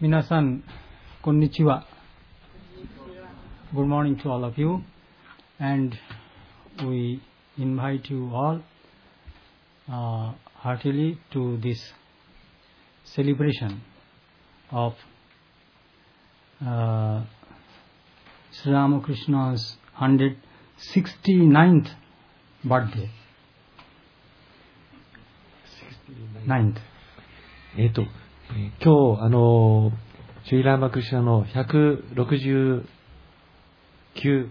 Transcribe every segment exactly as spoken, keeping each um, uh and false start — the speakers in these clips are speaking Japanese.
Minasan, konnichiwa. Good morning to all of you, and we invite you all uh, heartily to this celebration of uh, Sri Ramakrishna's one hundred sixty-ninth birthday. ninth. えっと、今日、あの、シュリラーマクシュナのひゃくろくじゅうきゅう、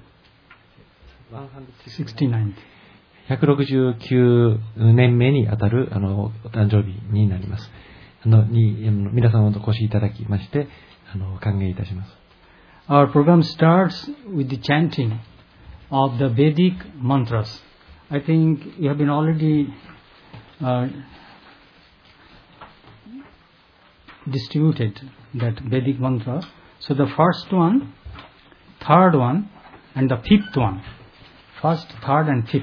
ひゃくろくじゅうきゅうねんめにあたる、あの、お誕生日になります。あの、に、あの皆様お越しいただきまして、あの、歓迎いたします。 Our program starts with the chanting of the Vedic mantras. I think you have been already uh, distributed that Vedic mantra. So the first one, third one, and the fifth one. First, third, and fifth.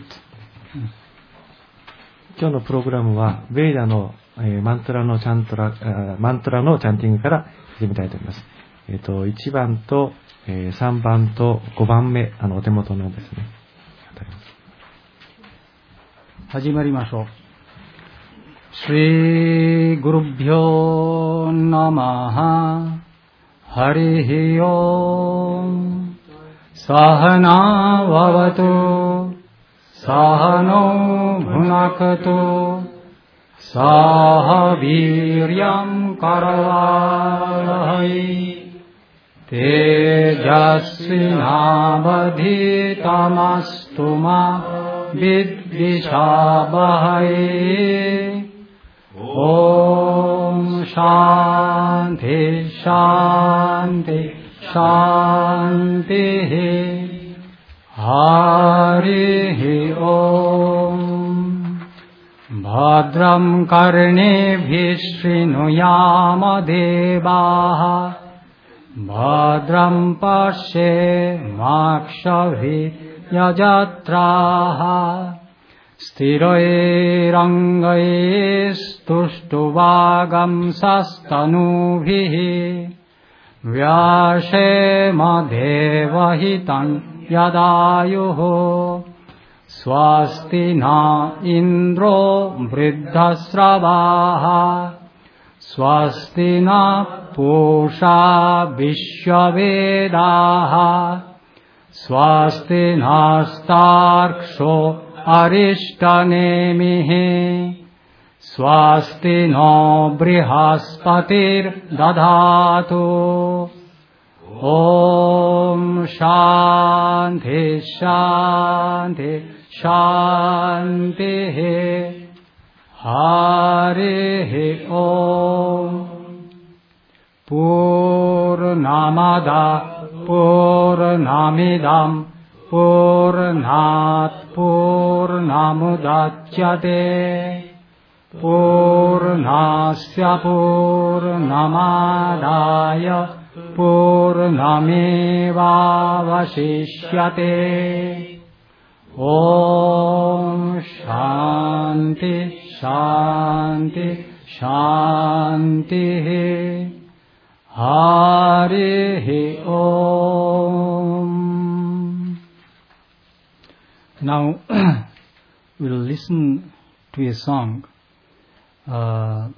今日のプログラムは、ベイダの、えー、マントラのチャントラ、マントラのチャンティングから始めたいと思います。えっと、いちばんと、えー、さんばんとごばんめ、あの、お手元のですね。 始まりましょう。Shri Gurubhyo Namaha Harihi Om Sahana Vavatu Sahano Bhunakatu Saha Viryam Karavahai Tejasvinavadhitamastuma Vidvishabhai Om Shanti Shanti Shanti Harihi Om Bhadram Karnebhi Srinuyama Devaha Bhadram Pashe Makshavhi Yajatraha Stiroirangai Stuštuvagam Sastanubhihi Vyashe Madhevahitan Yadayuho Swasti na Indro Vriddhasravaha Swasti na Pusha Vishwavedaha Swasti nastarksho Arishtanemihi Swasti no Brihaspatir Dadhatu Om Shanti Shanti Shanti Harihi Om Purnamada Purnamidam Purnat Purnamudachyate Purnasya Purnamadaya Purnamevavashishyate Om Shanti Shanti Shanti Harihi Om. Now we will listen to a song uh,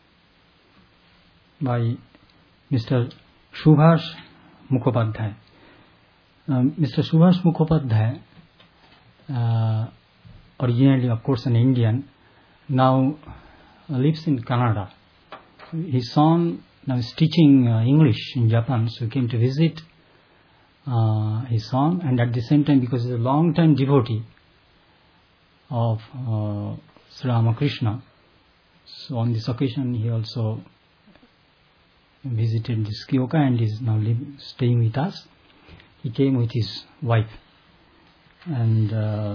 by Mister Subhash Mukhopadhyay. Uh, Mister Subhash Mukhopadhyay, uh, originally of course an Indian, now lives in Canada. His son now is teaching uh, English in Japan, so he came to visit uh, his son, and at the same time, because he is a long-time devotee of uh, Sri Ramakrishna, so on this occasion he also visited this Kyoka and is now live, staying with us. He came with his wife, and uh,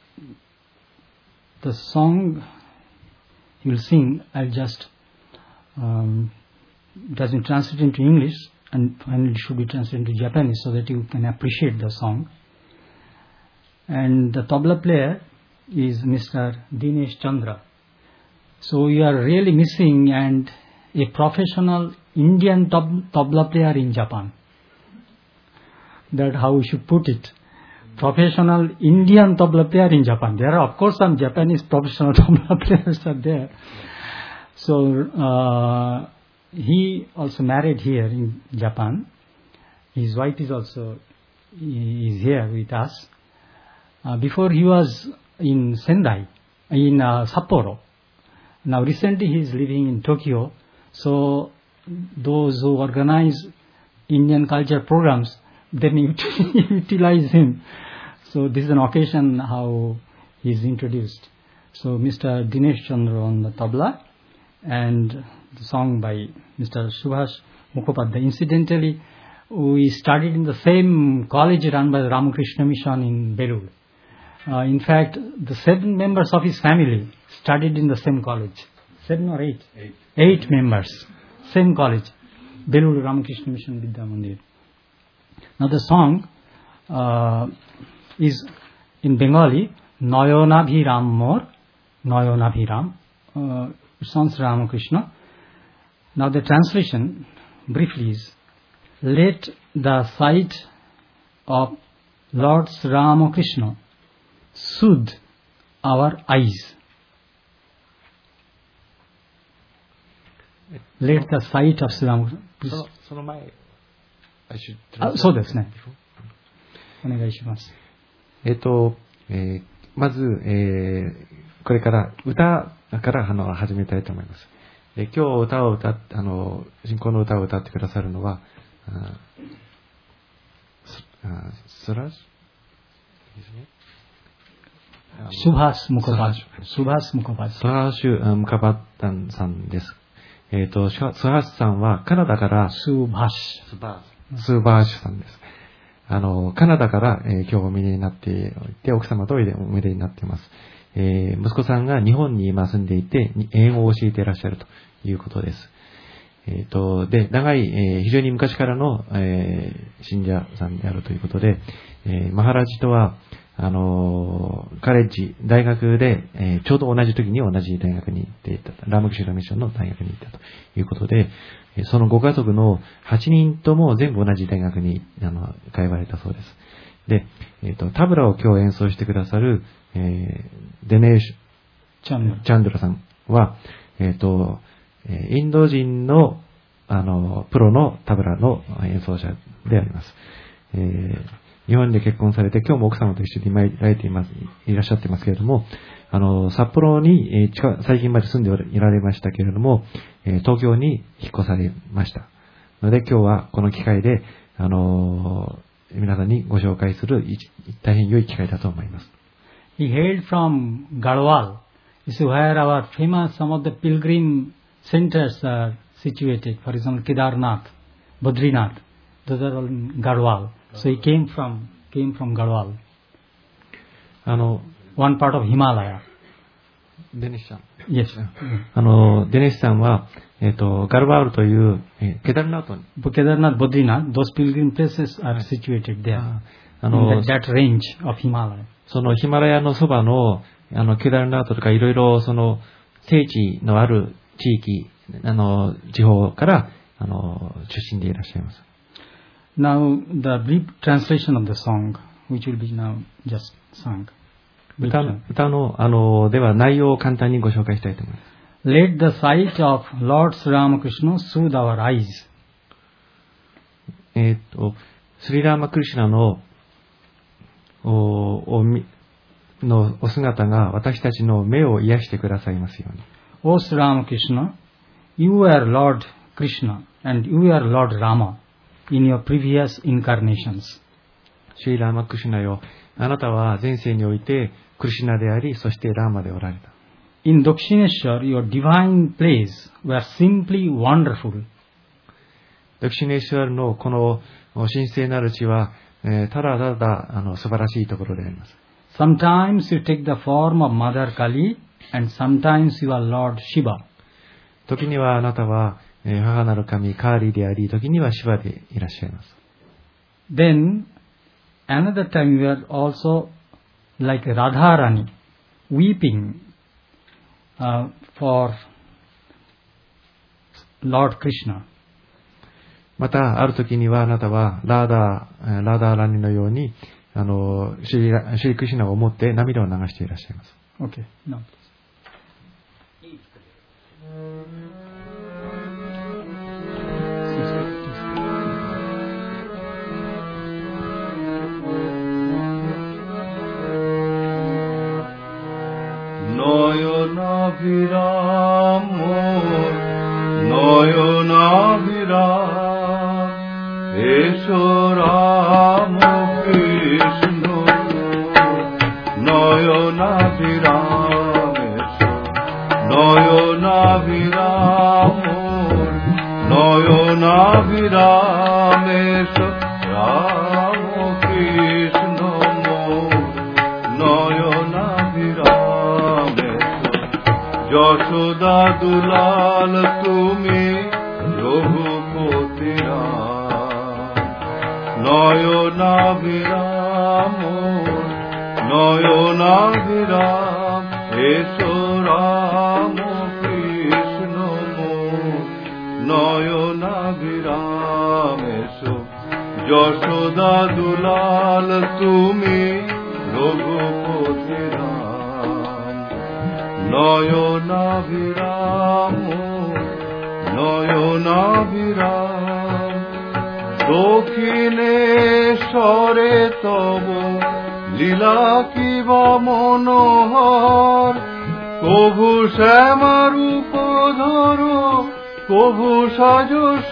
the song he will sing, I'll just um, it has been translated into English and finally should be translated into Japanese so that you can appreciate the song. And the tabla player is Mister Dinesh Chandra. So you are really missing, and a professional Indian tab- tabla player in Japan. That's how we should put it. Professional Indian tabla player in Japan. There are, of course, some Japanese professional tabla players are there. So uh, he also married here in Japan. His wife is also is here with us. Uh, before he was in Sendai, in uh, Sapporo. Now recently he is living in Tokyo. So those who organize Indian culture programs, then utilize him. So this is an occasion how he is introduced. So Mister Dinesh Chandra on the tabla and the song by Mister Subhash Mukhopadhyay. Incidentally, we studied in the same college run by the Ramakrishna Mission in Belur. Uh, in fact, the seven members of his family studied in the same college. Seven or eight? Eight, eight members. Same college. Belur Ramakrishna Mission Vidya Mandir. Now the song uh, is in Bengali, Nayonabhiram Mor, Nayonabhiram. Uh, it sounds Ramakrishna. Now the translation briefly is, let the sight of Lord Ramakrishna soothe our eyes. Let the sight of Sri Ramakrishna. その前、 あ、そうですね。お願いします。 えっと、えー、まず、えー、これから歌からあの始めたいと思います。えー、今日歌を歌っあの信仰の歌を歌ってくださるのは、ああスラッシュですね。 スバス・ムカバッタン。スバス・ムカバッタン。 スバシュ・ムカバッタンさんです。えっと、スハッシュさんはカナダから、 スバシュ。 スバーシュ。スバーシュさんです。あの、カナダから、えー、今日お見えになっておいて、奥様とおいでお見えになっています。えー、息子さんが日本に今住んでいて、英語を教えていらっしゃるということです。えっと、で、長い、えー、非常に昔からの、えー、信者さんであるということで、えー、マハラジとは、あのー、カレッジ、大学で、えー、ちょうど同じ時に同じ大学に行っていた、ラムクシュラミッションの大学に行ったということで、そのご家族のはちにんとも全部同じ大学にあの通われたそうです。で、えっと、タブラを今日演奏してくださる、えー、デネーシュ・チャンドラさんは、えっと、インド人の、あの、プロのタブラの演奏者であります。えー日本で結婚されて、今日も奥様と一緒に今いられています、いらっしゃってますけれども、あの、札幌に、えー、近最近まで住んでいられましたけれども、えー、東京に引っ越されました。ので今日はこの機会で、あのー、皆さんにご紹介する大変良い機会だと思います。 He hailed from Garhwal, is where our famous some of the pilgrim centers are situated. For example, Kedarnath, Badrinath, those are all in Garhwal. So he came from came from Garhwal. あの one part of Himalaya. デネシさん。 Yes. あのデネシさんはえっ、ー、とガルバールという、えー、ケダルナートに。 Kedarnath, Badrinath, those pilgrim places are situated there. あの that, that range of Himalaya. そのヒマラヤのそばのあのケダルナートとかいろいろその聖地のある地域あの地方からあの出身でいらっしゃいます。 Now the brief translation of the song, which will be now just sung. 歌, 歌のあのでは内容を簡単にご紹介したいと思います。 Let the sight of Lord Sri Ramakrishna soothe our eyes. えっとスリラーマクリシュナのおおのお姿が私たちの目を癒してくださいますように。 O Sri Ramakrishna, you are Lord Krishna and you are Lord Rama.In your previous incarnations. シリラーマクシュナよ、あなたは前世においてクリシュナであり、そしてラーマでおられた。 In Dakshineshwar, your divine plays were simply wonderful. ダクシネシュワルのこの神聖なる地は、えー、ただただあの素晴らしいところであります。 Sometimes you take the form of Mother Kali and sometimes you are Lord Shiva. 時にはあなたは母なる神カーリーであり、時にはシバでいらっしゃいます。 Then another time you are also like Radharani, weeping uh, for Lord Krishna. また、ある時にはあなたはラーダー、ラーダーラニのように、あの、シリラ、シリクリシュナを思って涙を流していらっしゃいます。 Okay, now. ノヨナビラモノヨナビラエショラモクリシュノノヨナビラメショノヨナビラモノヨナビラメショラモクリシュノモノヨナビラযশোদা দুলাল তুমি রঘুপতি রাম নয়নাভিরাম নয়নাভিরাম এসো রাম কৃষ্ণ নয়নাভিরাম এসো যশোদা দুলাল তুমি রঘুপতি রাম নয়নাভিরাম নয়নাভিরাম দক্ষিণেশ্বরে তব লীলা কিবা মনোহর কভু শ্যামারূপ ধরো কভু সাজ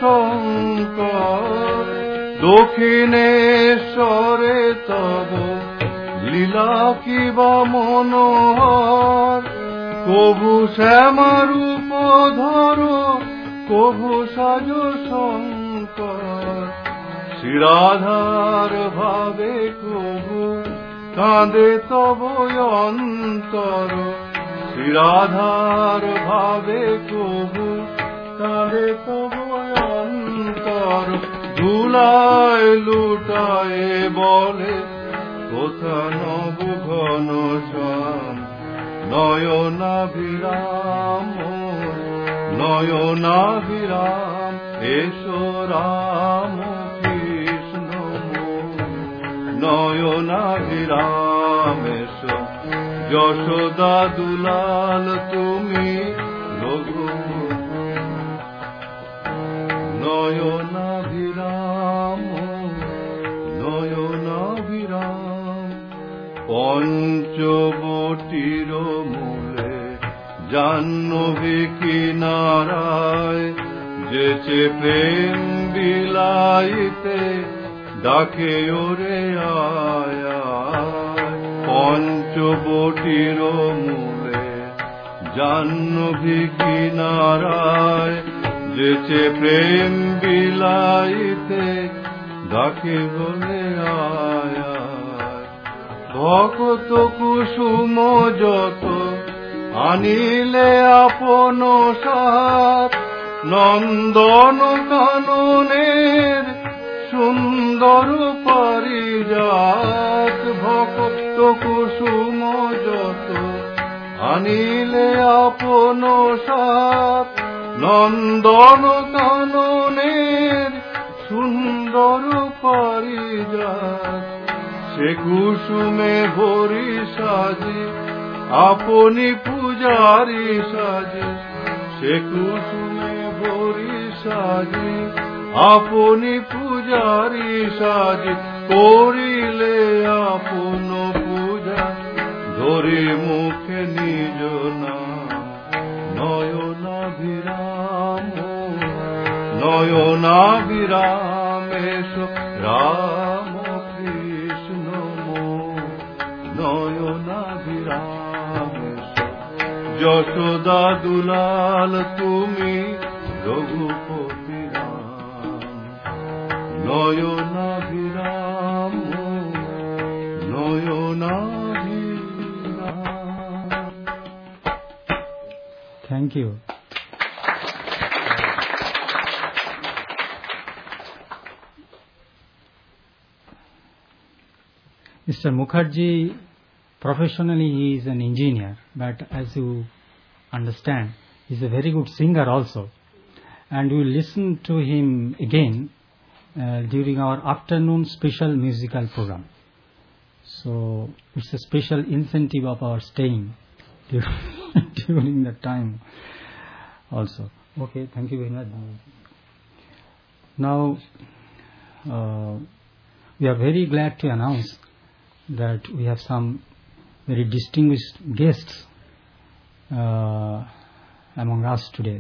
শঙ্কর দক্ষিণেশ্বরে তব লীলা কিবা মনোহর কভু শ্যামারূপ ধরো কভু সাজ শঙ্কর শ্রীরাধার ভাবে কভু কাঁদে তব অন্তর শ্রীরাধার ভাবে কভু কাঁদে তব অন্তর ধুলায় লুটায় বলে কোথা নব ঘন শ্যাম নয়নাভিরাম নয়নাভিরাম এসো রাম কৃষ্ণ নয়নাভিরাম এসো যশোদা দুলাল তুমি রঘুপতি নয়নাভিরাম নয়নাভিরাম পঞ্চবটির মূলে জাহ্নবী কিনারায় যেচে প্রেম বিলাইতে ডাকে ওরে আয় পঞ্চবটির মূলে জাহ্নবী কিনারায় যেচে প্রেম বিলাইতে ডাকে বলে আয় ভকত কুসুম যত আনিলে আপন সাথ নন্দন কাননের সুন্দর পারিজাত ভকত কুসুম যত আনিলে আপন সাথ নন্দন কাননের সুন্দর পারিজাত সে কুসুমে ভরি সাজি আপনি পূজারি সাজি সে কুসুমে ভরি সাজি আপনি পূজারি সাজি করিলে আপন পূজা ধরে মুখে নিজ নাম নয়নাভিরাম নয়নাভিরাম এসো রাম কৃষ্ণ নয়নাভিরাম এসো যশোদা দুলাল তুমি রঘুপতি রাম নয়নাভিরাম নয়নাভিরাম। Thank you. Mister Mukherjee, professionally he is an engineer, but as you understand, he is a very good singer also. and we will listen to him again uh, during our afternoon special musical program. So it's a special incentive of our staying during the time also. Okay, thank you very much. Now, uh, we are very glad to announce that we have some very distinguished guests uh, among us today.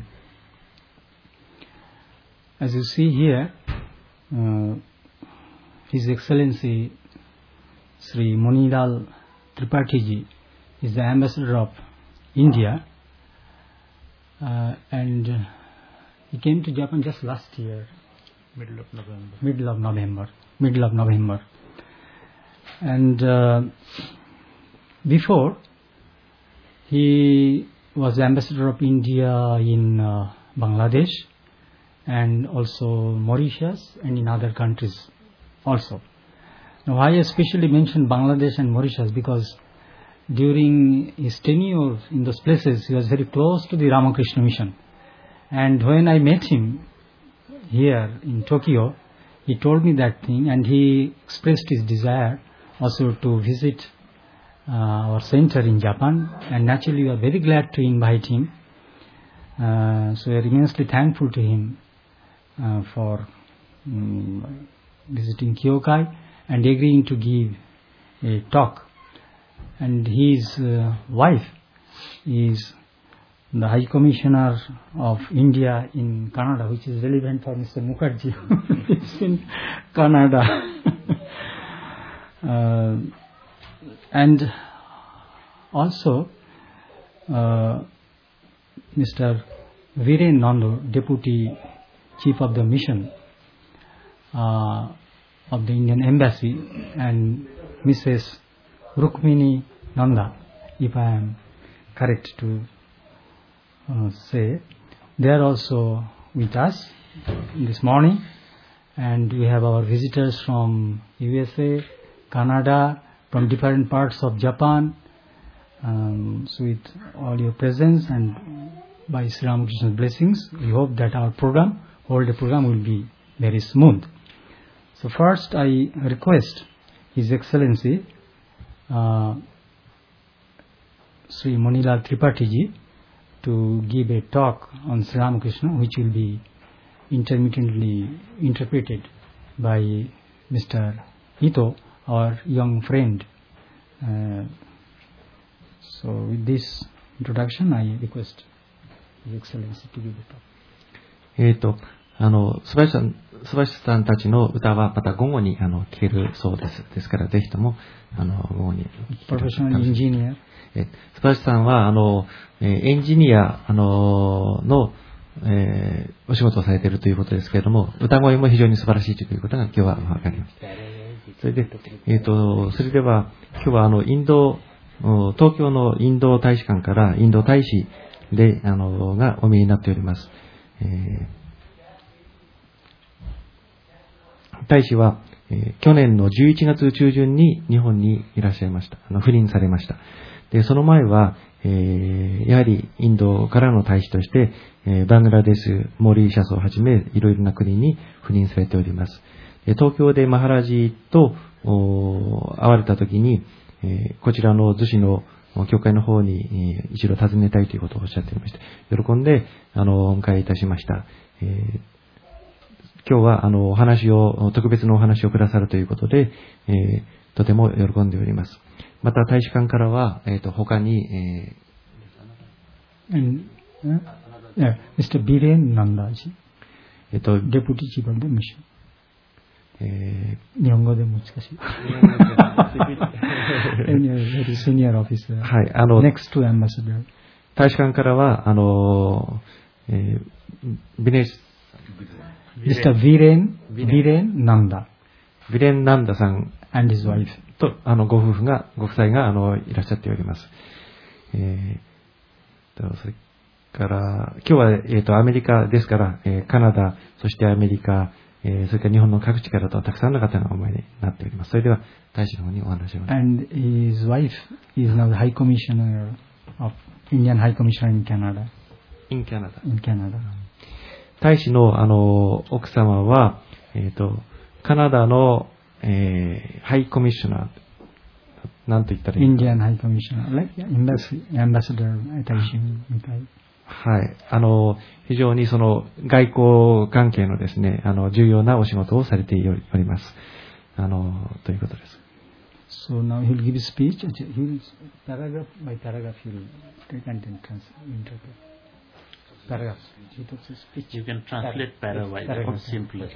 As you see here, uh, His Excellency Sri Monilal Tripathi ji is the Ambassador of India, uh, and uh, he came to Japan just last year, middle of November. Middle of November, middle of November, and uh, before he was the Ambassador of India in uh, Bangladesh and also Mauritius and in other countries also. Now, I especially mentioned Bangladesh and Mauritius because during his tenure in those places, he was very close to the Ramakrishna Mission. And when I met him here in Tokyo, he told me that thing, and he expressed his desire also to visit uh, our center in Japan. And naturally, we are very glad to invite him. Uh, so we are immensely thankful to him uh, for um, visiting Kyokai and agreeing to give a talk. And his uh, wife is the High Commissioner of India in Canada, which is relevant for Mister Mukherjee. It's in Canada. uh, and also uh, Mister Viren Nando, Deputy Chief of the Mission uh, of the Indian Embassy, and Missus Rukmini Nanda, if I am correct to uh, say, they are also with us this morning, and we have our visitors from U S A, Canada, from different parts of Japan. Um, so with all your presence and by Sri Ramakrishna's blessings, we hope that our program, whole day program will be very smooth. So first I request His Excellency Uh, Sri Monilal Tripathi ji to give a talk on Sri Ramakrishna, which will be intermittently interpreted by Mister Ito, our young friend. Uh, so with this introduction, I request His Excellency to give a talk. えっと、あの、素晴さん、素晴さんたちの歌はまた午後にあの聞けるそうです。ですからぜひともあの午後に。 プロフェッショナルエンジニア。 え、素晴さんはあのエンジニアあのの、えー、お仕事をされているということですけれども、歌声も非常に素晴らしいということが今日は分かりました。それで、えっと、それでは今日はあのインド、東京のインド大使館からインド大使であのがお見えになっております。えー大使は、えー、去年のじゅういちがつ中旬に日本にいらっしゃいました。あの赴任されました。で、その前は、えー、やはりインドからの大使として、えー、バングラデシュ、モーリーシャスをはじめ、いろいろな国に赴任されております。で東京でマハラジと会われたときに、えー、こちらの逗子の教会の方に、えー、一度訪ねたいということをおっしゃっていまして、喜んで、あの、お迎えいたしました。えー今日はあのお話を特別なお話をくださるということで、えー、とても喜んでおります。また大使館からは、えー、と他に、えー And, uh, yeah, Mister Viren Nanda ji, えっと Deputy Chief of the Mission。 えー、日本語で難しい。Very senior officer. はい、あの Next to ambassador。 大使館からはあの、えー、ビネスミスター Viren, Viren Nanda。 ビレン・ナンダさん and his wife とあのご夫婦が、ご夫妻があのいらっしゃっております。えー、それから、今日は、えー、とアメリカですから、えー、カナダ、そしてアメリカ、えー、それから日本の各地からとたくさんの方がお前になっております。それでは、大使の方にお話を。 And his wife is now the High Commissioner of Indian High Commissioner in Canada. In Canada. In Canada. 大使の、あの、奥様は、えっと、カナダの、えー、ハイコミッショナー、なんと言ったらいいインディアンハイコミッショナー、like、アンバサダー大使みたい。 はい。あの、非常にその、外交関係のですね、あの、重要なお仕事をされております。あの、ということです。 So now he'll give a speech. He'll paragraph by paragraph he'll take and then interpret. Paragraph. He talks a speech. You can translate paragraph by that simply.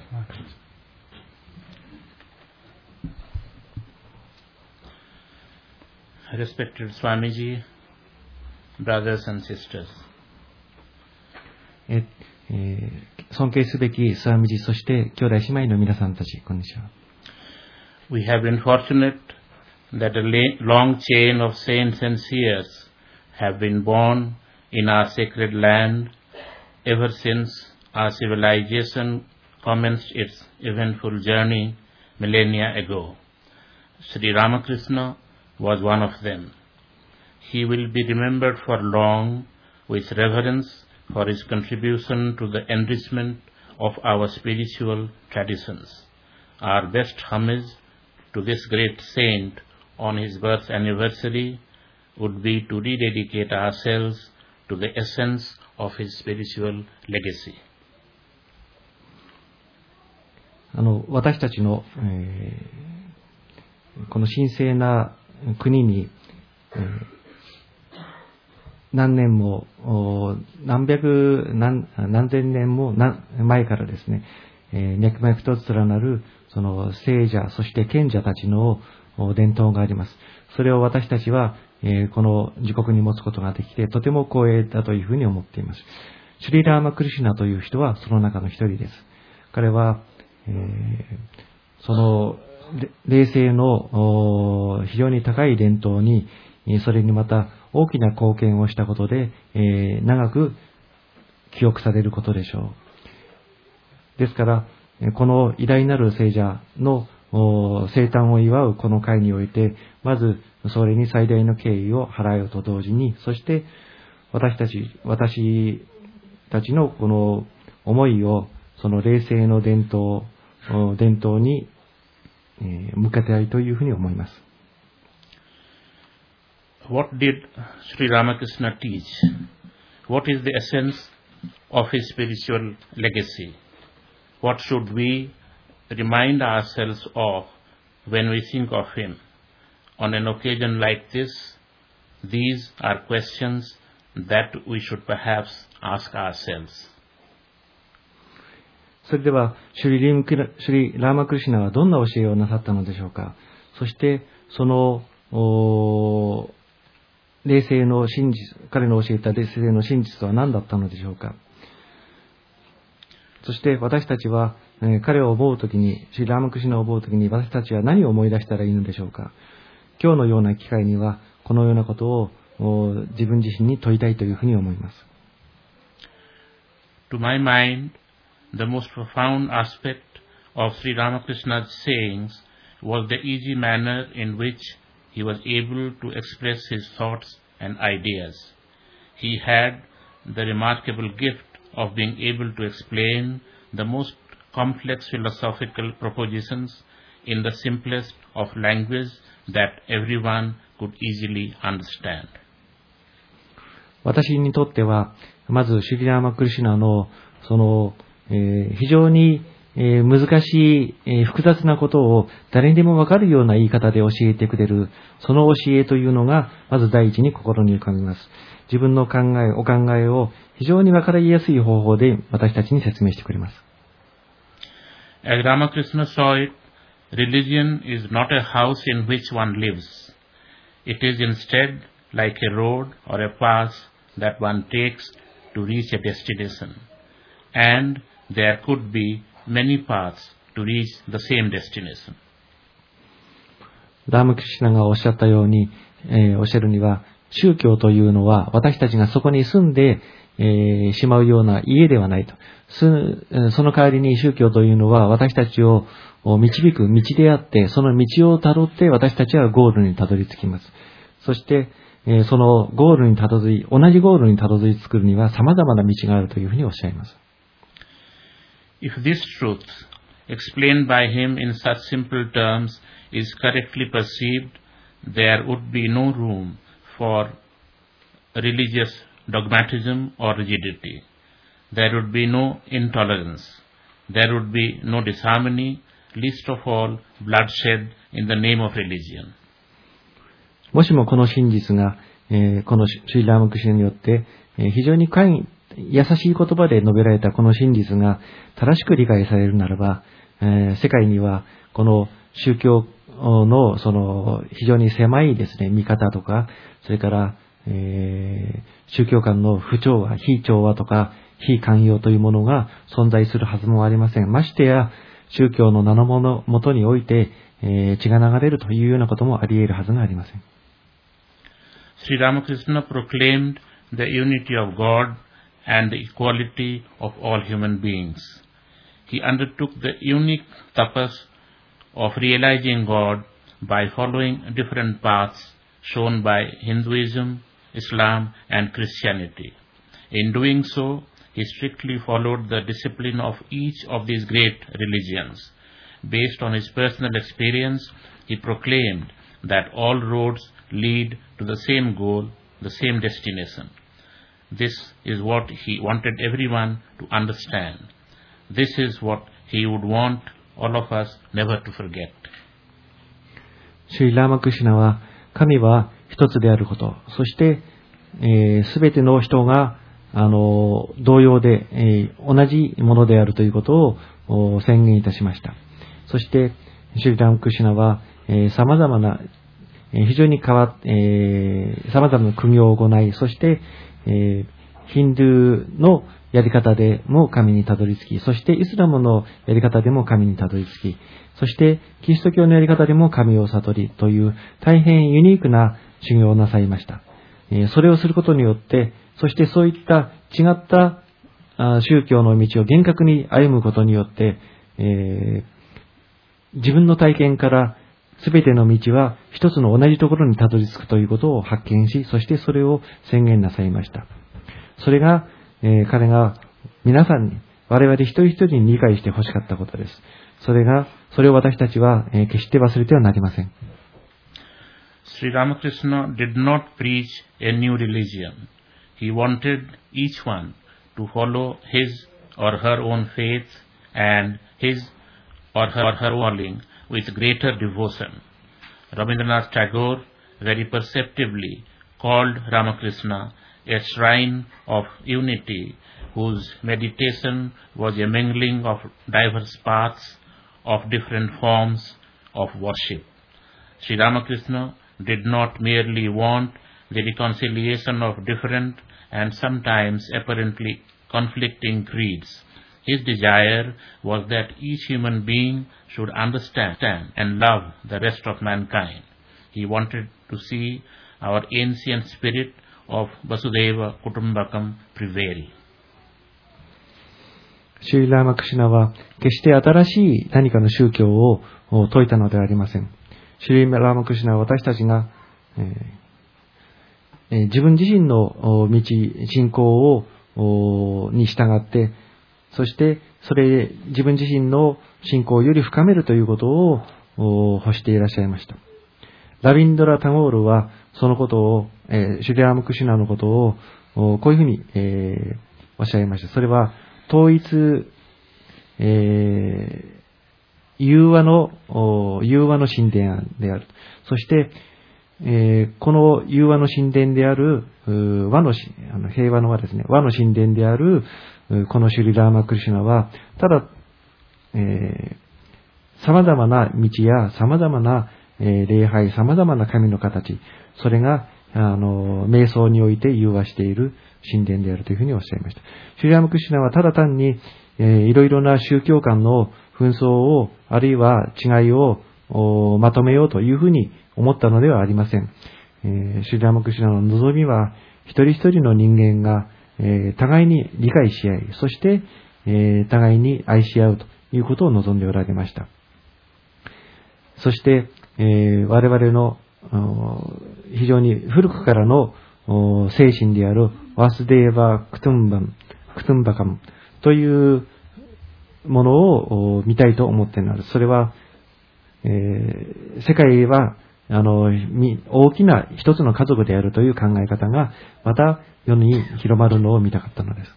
Respected Swamiji, brothers and sisters. え、えー、尊敬すべきスワミジ、そして兄弟姉妹の皆さんたち、こんにちは。 We have been fortunate that a long chain of saints and seers have been born in our sacred land ever since our civilization commenced its eventful journey millennia ago. Sri Ramakrishna was one of them. He will be remembered for long with reverence for his contribution to the enrichment of our spiritual traditions. Our best homage to this great saint on his birth anniversary would be to rededicate ourselves to the essence of his spiritual legacy. あの、私たちの、えー、この神聖な国に、えー何年も、何百、何、何千年も前からですね、えー、脈々と連なる、その聖者、そして賢者たちの伝統があります。それを私たちは、えー、この自国に持つことができて、とても光栄だというふうに思っています。シュリ・ラーマ・クリシュナという人はその中の一人です。彼は、えー、その、霊性の非常に高い伝統に、それにまた大きな貢献をしたことで、えー、長く記憶されることでしょう。ですから、この偉大なる聖者の生誕を祝うこの会において、まずそれに最大の敬意を払うと同時に、そして私たち、私たちのこの思いを、その霊性の伝統、伝統に向けたいというふうに思います。 What did Sri Ramakrishna teach? What is the essence of his spiritual legacy? What should we remind ourselves of when we think of him? On an occasion like this, these are questions that we should perhaps ask ourselves. それでは、シュリ・リムクラ、シュリ・ラーマクリシュナはどんな教えをなさったのでしょうか。そして、その、霊性の真実、彼の教えた霊性の真実は何だったのでしょうか。そして私たちは、えー、彼を思うときに、シュリ・ラーマクリシュナを思うときに私たちは何を思い出したらいいのでしょうか。今日のような機会には、このようなことを自分自身に問いたいというふうに思います。 To my mind, the most profound aspect of Sri Ramakrishna's sayings was the easy manner in which he was able to express his thoughts and ideas. He had the remarkable gift of being able to explain the most complex philosophical propositions in the simplest of language that everyone could easily understand. 私にとっては、まずシュリ・ラーマクリシュナのその、えー、非常にえー、難しい、えー、複雑なことを誰にでもわかるような言い方で教えてくれる、その教えというのが、まず第一に心に浮かびます。自分の考え、お考えを非常にわかりやすい方法で私たちに説明してくれます。 As Ramakrishna saw it, religion is not a house in which one lives. It is instead like a road or a path that one takes to reach a destination. And there could be many paths to reach the same destination. ラーマクリシュナがおっしゃったように、えー、おっしゃるには、宗教というのは私たちがそこに住んで、えー、しまうような家ではないと。その代わりに宗教というのは私たちを導く道であって、その道をたどって私たちはゴールにたどり着きます。そして、えー、そのゴールにたどり、同じゴールにたどり着くには様々な道があるというふうにおっしゃいます。 If this truth, explained by him in such simple terms, is correctly perceived, there would be no room for religious dogmatism or rigidity. There would be no intolerance. There would be no disharmony, least of all bloodshed in the name of religion. もしもこの真実が、えー、このシュリラーマクシナによって、えー、非常に深い優しい言葉で述べられたこの真実が正しく理解されるならば、えー、世界にはこの宗教のその非常に狭いですね見方とか、それから、えー、宗教間の不調和、非調和とか非寛容というものが存在するはずもありません。ましてや宗教の名のもとにおいて、えー、血が流れるというようなこともあり得るはずがありません。 Sri Ramakrishna proclaimed the unity of God and the equality of all human beings. He undertook the unique tapas of realizing God by following different paths shown by Hinduism, Islam, and Christianity. In doing so, he strictly followed the discipline of each of these great religions. Based on his personal experience, he proclaimed that all roads lead to the same goal, the same destination. This is what he wanted everyone to understand. This is what he would want all of us never to forget. シュリラーマクシナは神は一つであること、そしてすべ、えー、ての人があの同様で、えー、同じものであるということを宣言いたしました。そしてシュリラーマクシナは、えー、様々な非常に変わっ、えー、様々な苦行を行い、そして、えー、ヒンドゥーのやり方でも神にたどり着き、そしてイスラムのやり方でも神にたどり着き、そしてキリスト教のやり方でも神を悟りという大変ユニークな修行をなさいました。えー、それをすることによって、そしてそういった違った宗教の道を厳格に歩むことによって、えー、自分の体験からすべての道は一つの同じところにたどり着くということを発見し、そしてそれを宣言なさいました。それが、えー、彼が皆さんに、我々一人一人に理解してほしかったことです。それが、それを私たちは、えー、決して忘れてはなりません。 Sri Ramakrishna did not preach a new religion. He wanted each one to follow his or her own faith and his or her, her calling with greater devotion. Rabindranath Tagore very perceptibly called Ramakrishna a shrine of unity whose meditation was a mingling of diverse paths of different forms of worship. Sri Ramakrishna did not merely want the reconciliation of different and sometimes apparently conflicting creeds. His desire was that each human being should understand and love the rest of mankind. He wanted to see our ancient spirit of Vasudeva Kutumbakam prevail. シュリラーマクシナは決して新しい何かの宗教を説いたのではありません。シュリラーマクシナは私たちが、えー、自分自身の道、信仰をに従って、そしてそれ自分自身の信仰をより深めるということを欲していらっしゃいました。ラビンドラ・タゴールはそのことを、えー、シュリラーマクシナのことをこういうふうに、えー、おっしゃいました。それは統一、えー、融和の融和の神殿である。そして、えー、この融和の神殿である和のあの平和の和ですね、和の神殿であるこのシュリラーマクリシュナはただ、えー、様々な道や様々な、えー、礼拝、様々な神の形、それがあの瞑想において融和している神殿であるというふうにおっしゃいました。シュリラーマクリシュナはただ単に、えー、いろいろな宗教間の紛争をあるいは違いをまとめようというふうに思ったのではありません。えー、シュリラーマクリシュナの望みは一人一人の人間が、えー、互いに理解し合い、そして、えー、互いに愛し合うということを望んでおられました。そして、えー、我々の非常に古くからの精神であるワスデーバ・クトゥンバン、クトゥンバカムというものを見たいと思っているのです。それは、えー、世界はあの大きな一つの家族であるという考え方がまた世に広まるのを見たかったのです。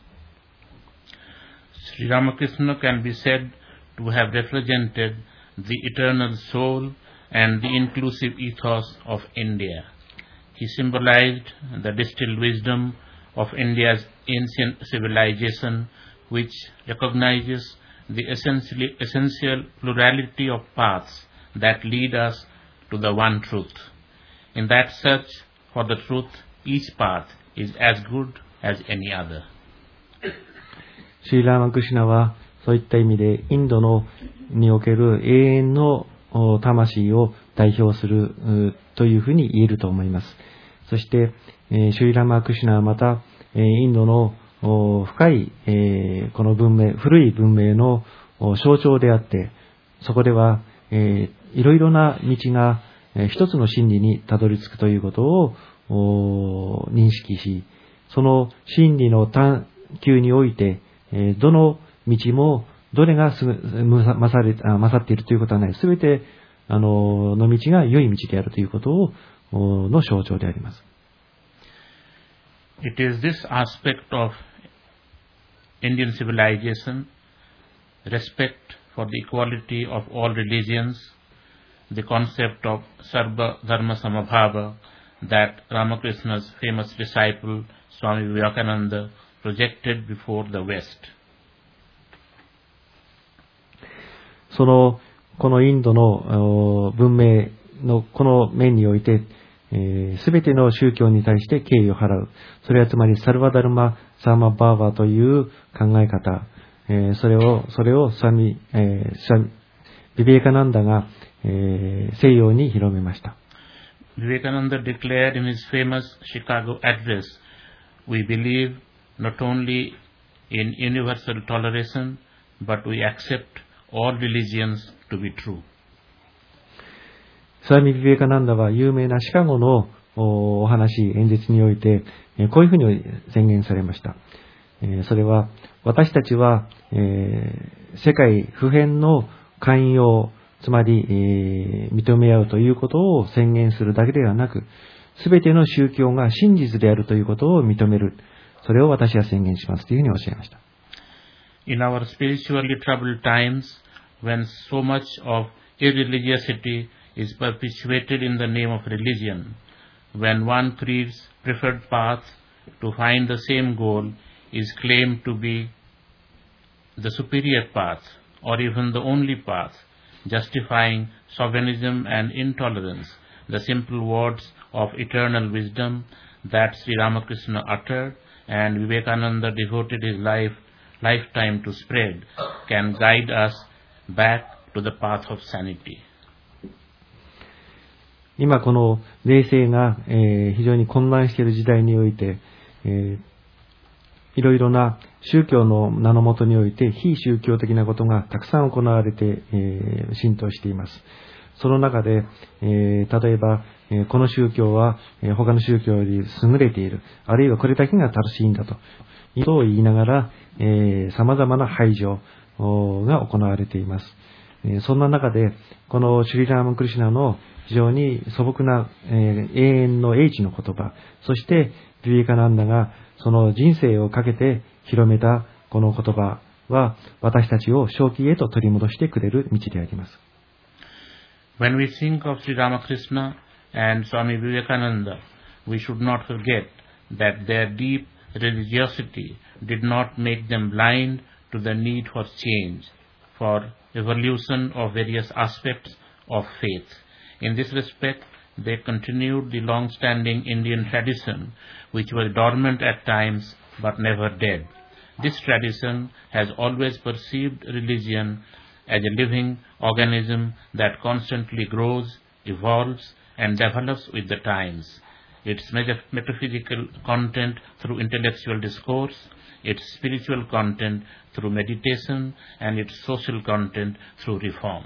Sri Ramakrishna can be said to have represented the eternal soul and the inclusive ethos of India. He symbolized the distilled wisdom of India's ancient civilization, which recognizes the essentially, essential plurality of paths that lead us to the one truth. In that search for the truth, each path is as good as any other. シーラーマクシナはそういった意味でインドのにおける永遠の魂を代表するというふうに言えると思います。そして、シーラーマクシナはまたインドの深いこの文明、古い文明の象徴であって、そこではいろいろな道が一つの真理にたどり着くということを認識し、その真理の探求においてどの道もどれが勝っているということはない。すべてあのの道が良い道であるということをの象徴であります。 It is this aspect of Indian civilization, respect for the equality of all religions, the concept of Sarva Dharma Samabhava that Ramakrishna's famous disciple Swami Vivekananda projected before the West. そのこのインドの文明のこの面において、すべ、えー、ての宗教に対して敬意を払う。それはつまりサルバダルマ・サーマ・バーバーという考え方、えー、それをそれをサミ、えー、サミビベーカナンダが、えー、西洋に広めました。 Vivekananda declared in his famous Chicago address, "We believe not only in universal toleration, but we accept all religions to be true." スワミ・ビベーカナンダは有名なシカゴのお話、演説において、こういうふうに宣言されました。それは、私たちは、世界普遍の寛容、つまり、認め合うということを宣言するだけではなく、すべての宗教が真実であるということを認める。それを私は宣言しますというふうにおっしゃいました。 In our spiritually troubled times, when so much of irreligiosity is perpetuated in the name of religion, when one creed's preferred path to find the same goal is claimed to be the superior path, or even the only path, justifying chauvinism and intolerance, the simple words of eternal wisdom that Sri Ramakrishna uttered and Vivekananda devoted his life lifetime to spread can guide us back to the path of sanity. 今この霊性が、えー、非常に混乱している時代において、えー、いろいろな宗教の名のもとにおいて非宗教的なことがたくさん行われて、えー、浸透しています。その中で、えー、例えば、えー、この宗教は、えー、他の宗教より優れている、あるいはこれだけが正しいんだということを言いながら、えー、様々な排除が行われています。えー、そんな中で、このシュリラーマ・クリシュナの非常に素朴な、えー、永遠の英知の言葉、そしてビベカナンダがその人生をかけて広めたこの言葉は私たちを正気へと取り戻してくれる道であります。 When we think of Sri Ramakrishna and Swami Vivekananda, we should not forget that their deep religiosity did not make them blind to the need for change, for evolution of various aspects of faith. In this respect, they continued the long-standing Indian tradition, which was dormant at times but never dead. This tradition has always perceived religion as a living organism that constantly grows, evolves, and develops with the times. Its metaphysical content through intellectual discourse, its spiritual content through meditation, and its social content through reform.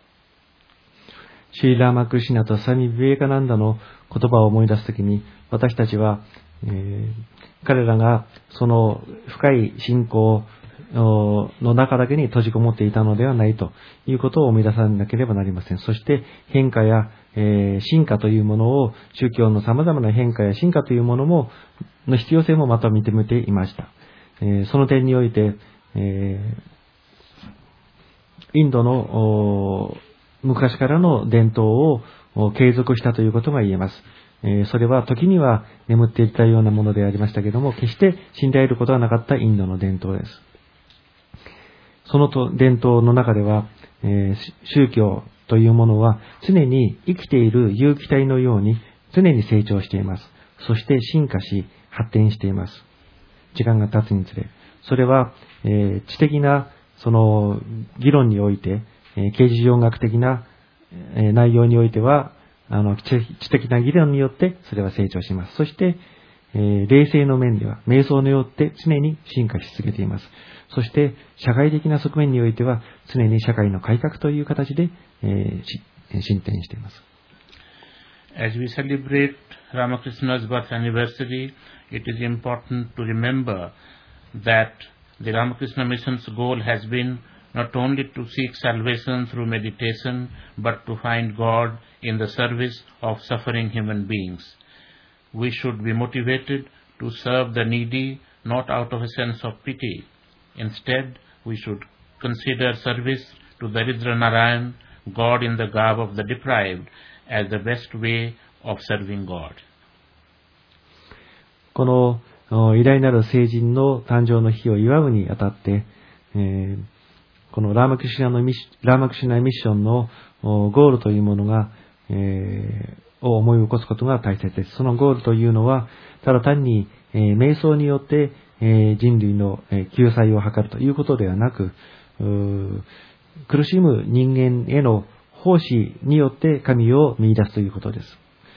シーラーマ・クリシュナとサミ・ビベーカナンダの言葉を思い出すときに、私たちは、えー、彼らがその深い信仰、 の中だけに閉じこもっていたのではないということを思い出さなければなりません。そして変化や、えー、進化というものを、宗教の様々な変化や進化というものも、の必要性もまた認めていました。えー、その点において、えー、インドの昔からの伝統を継続したということが言えます。えー、それは時には眠っていたようなものでありましたけれども、決して死んでいることはなかったインドの伝統です。そのと伝統の中では、えー、宗教というものは常に生きている有機体のように常に成長しています。そして進化し発展しています。時間が経つにつれ。それは、えー、知的なその議論において、えー、形而上学的な、えー、内容においては、あの、知的な議論によってそれは成長します。そして、えー、霊性の面では、瞑想によって常に進化し続けています。そして、社会的な側面においては、常に社会の改革という形で、えー、進展しています。 As we celebrate Ramakrishna's birth anniversary, it is important to remember that the Ramakrishna Mission's goal has been not only to seek salvation through meditation, but to find God in the service of suffering human beings. We should be motivated to serve the needy, not out of a sense of pity. Instead, we should consider service to Daridra Narayan, God in the garb of the deprived, as the best way of serving God. この偉大なる聖人の誕生の日を祝うにあたって、えー、このラーマクシュナのミッシラーマクシュナミッションのゴールというものが、えー、を思い起こすことが大切です。そのゴールというのは、ただ単に、えー、瞑想によって、えー、人類の、えー、救済を図るということではなく、苦しむ人間への奉仕によって神を見出すということです。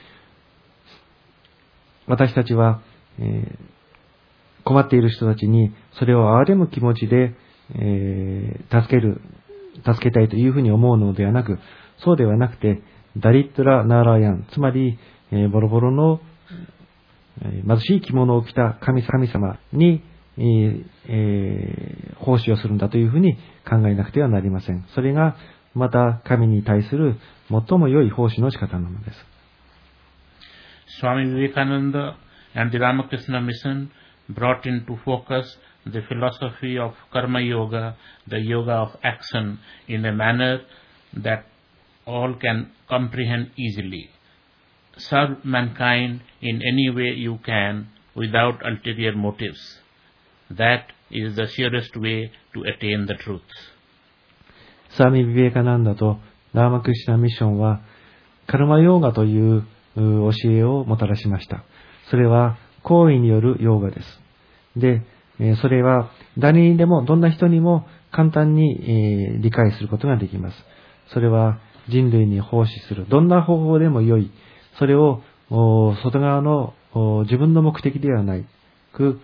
私たちは、えー、困っている人たちにそれを憐れむ気持ちで、えー、助ける、助けたいというふうに思うのではなく、そうではなくて、ダリットラ・ナーラヤン、つまり、えー、ボロボロの、えー、貧しい着物を着た神様に、えーえー、奉仕をするんだというふうに考えなくてはなりません。それがまた神に対する最も良い奉仕の仕方なのです。 Swami Vivekananda and the Ramakrishna Mission brought into focus the philosophy of Karma Yoga, the yoga of action, in a manner that all can comprehend easily. Serve mankind in any way you can without ulterior motives. That is the surest way to attain the truth. スワミ・ビベーカナンダとラーマクシュナミッションはカルマヨーガという教えをもたらしました。それは行為によるヨーガです。で、それは誰にでもどんな人にも簡単に理解することができます。それは人類に奉仕するどんな方法でも良い。それを外側の自分の目的ではないく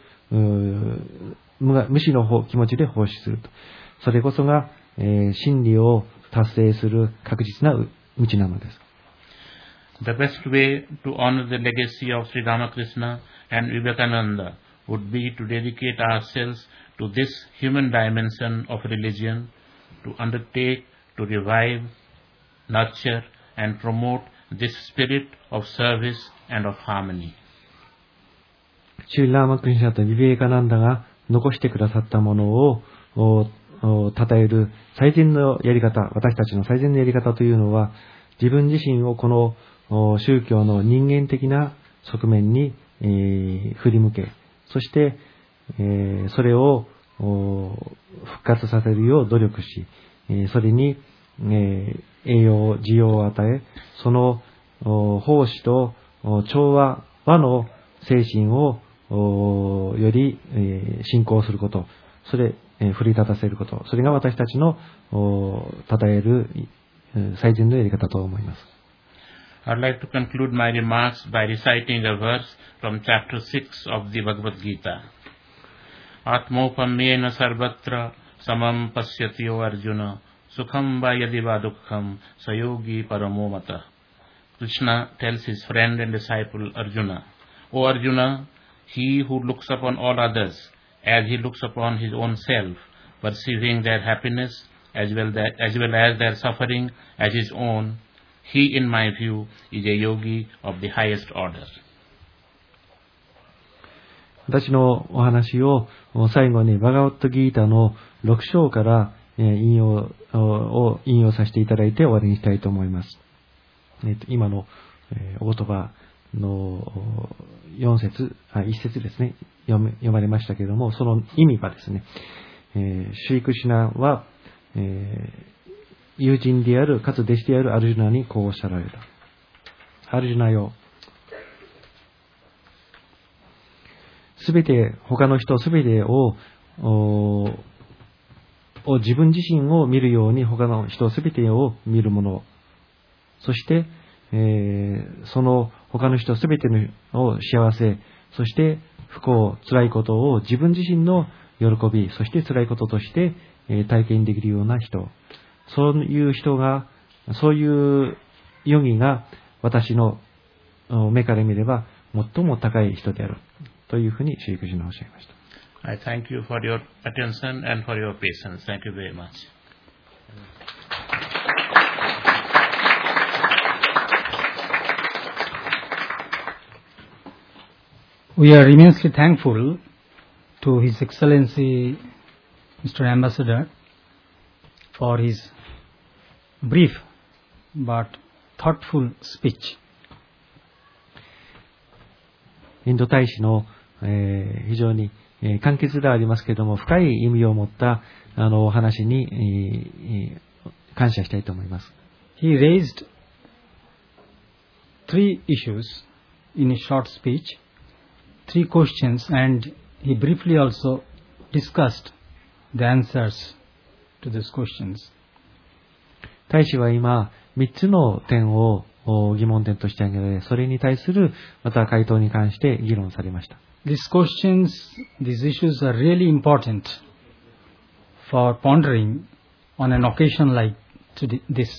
無視の気持ちで奉仕すると。それこそが真理を達成する確実な道なのです。 The best way to honor the legacy of Sri Ramakrishna and Vivekananda would be to dedicate ourselves to this human dimension of religion, to undertake, to revive, nurture, and promote this spirit of service and of harmony. シュリ・ラーマクリシュナとビベーカナンダが残してくださったものを称える最善のやり方、私たちの最善のやり方というのは、自分自身をこの宗教の人間的な側面に、えー、振り向け、そして、えー、それを復活させるよう努力し、えー、それに、えー、栄養、滋養を与え、その奉仕と調和、和の精神をより、えー、信仰すること、それ、えー、奮い立たせること、それが私たちの称える最善のやり方と思います。 I'd like to conclude my remarks by reciting a verse from chapter six of the Bhagavad Gita. Atmopamyena sarvatra samam pasyatyo arjuna sukham va yadi va dukkham sayogi paramo mata. Krishna tells his friend and disciple Arjuna, O Arjuna, he who looks upon all others as he looks upon his own self perceiving their happiness as well, that, as well as their suffering as his own, he, in my view, is a yogi of the highest order. 私のお話を最後にバガワットギータのろく章から引用を引用させていただいて終わりにしたいと思います。今のお言葉のよん節、あ、いち節ですね、読まれましたけれども、その意味はですね、シュリクシュナは友人である、かつ弟子であるアルジュナにこうおっしゃられた。アルジュナよ、すべて、他の人すべてを、を自分自身を見るように他の人すべてを見るもの。そして、えー、その他の人すべての幸せ、そして不幸、辛いことを自分自身の喜び、そして辛いこととして、えー、体験できるような人。そういう人が、そういうヨギが私の目から見れば最も高い人である。というふうにシュリクシュナはおっしゃいました。 I thank you for your attention and for your patience. Thank you very much. We are immensely thankful to His Excellency Mister Ambassador for his brief but thoughtful speech. インド大使のえー、非常に、えー、簡潔ではありますけれども深い意味を持ったあのお話に、えー、感謝したいと思います。 He raised three issues in a short speech, three questions, and he briefly also discussed the answers to those questions. 大使は今みっつの点を疑問点として挙げられ、それに対するまた回答に関して議論されました。 These questions, these issues are really important for pondering on an occasion like this.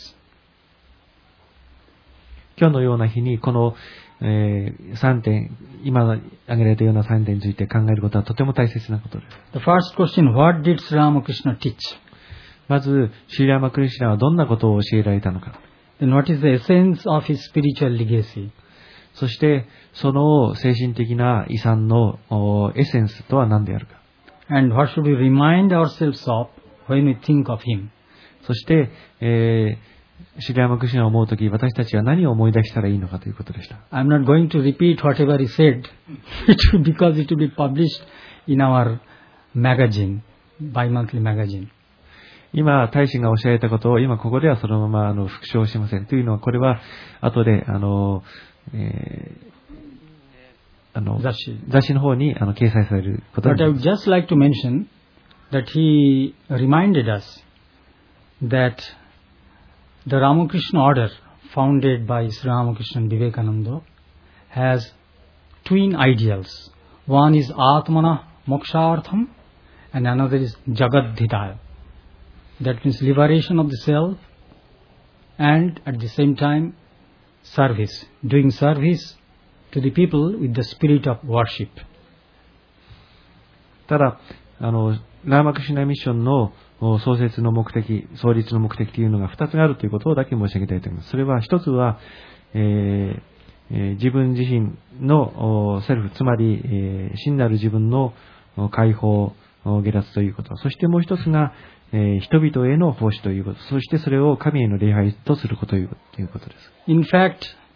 今日のような日にこの、えー、さんてん、今挙げられたようなさんてんについて考えることはとても大切なことです。 The first question, what did Sri Ramakrishna teach? まず、シーラーマクリシュナはどんなことを教えられたのか。 Then what is the essence of his spiritual legacy? そして、その精神的な遺産のエッセンスとは何であるか。 And what should we remind ourselves of when we think of him? そして、えー、シリラマクリシュナを思うとき、私たちは何を思い出したらいいのかということでした。 I'm not going to repeat whatever he said, because it will be published in our magazine, bi-monthly magazine. 今、大使がおっしゃられたことを、今ここではそのままあの復唱しません。というのは、これは後で、あの、えー、あの雑誌雑誌の方にあの掲載されることになります。 But I would just like to mention that he reminded us that the Ramakrishna order founded by Sri Ramakrishna and Vivekananda has twin ideals. One is Atmana Mokshartham and another is Jagadhitaya. That means liberation of the self and at the same time service, doing service to the people with the spirit of worship. ただ、あの、ラーマクシュナミッションの創設の目的、創立の目的というのが二つあるということをだけ申し上げたいと思います。それは一つは、えーえー、自分自身のセルフ、つまり、えー、真なる自分の解放、下脱ということ。そしてもう一つが、えー、人々への奉仕ということ。そしてそれを神への礼拝とすることということです。 In fact,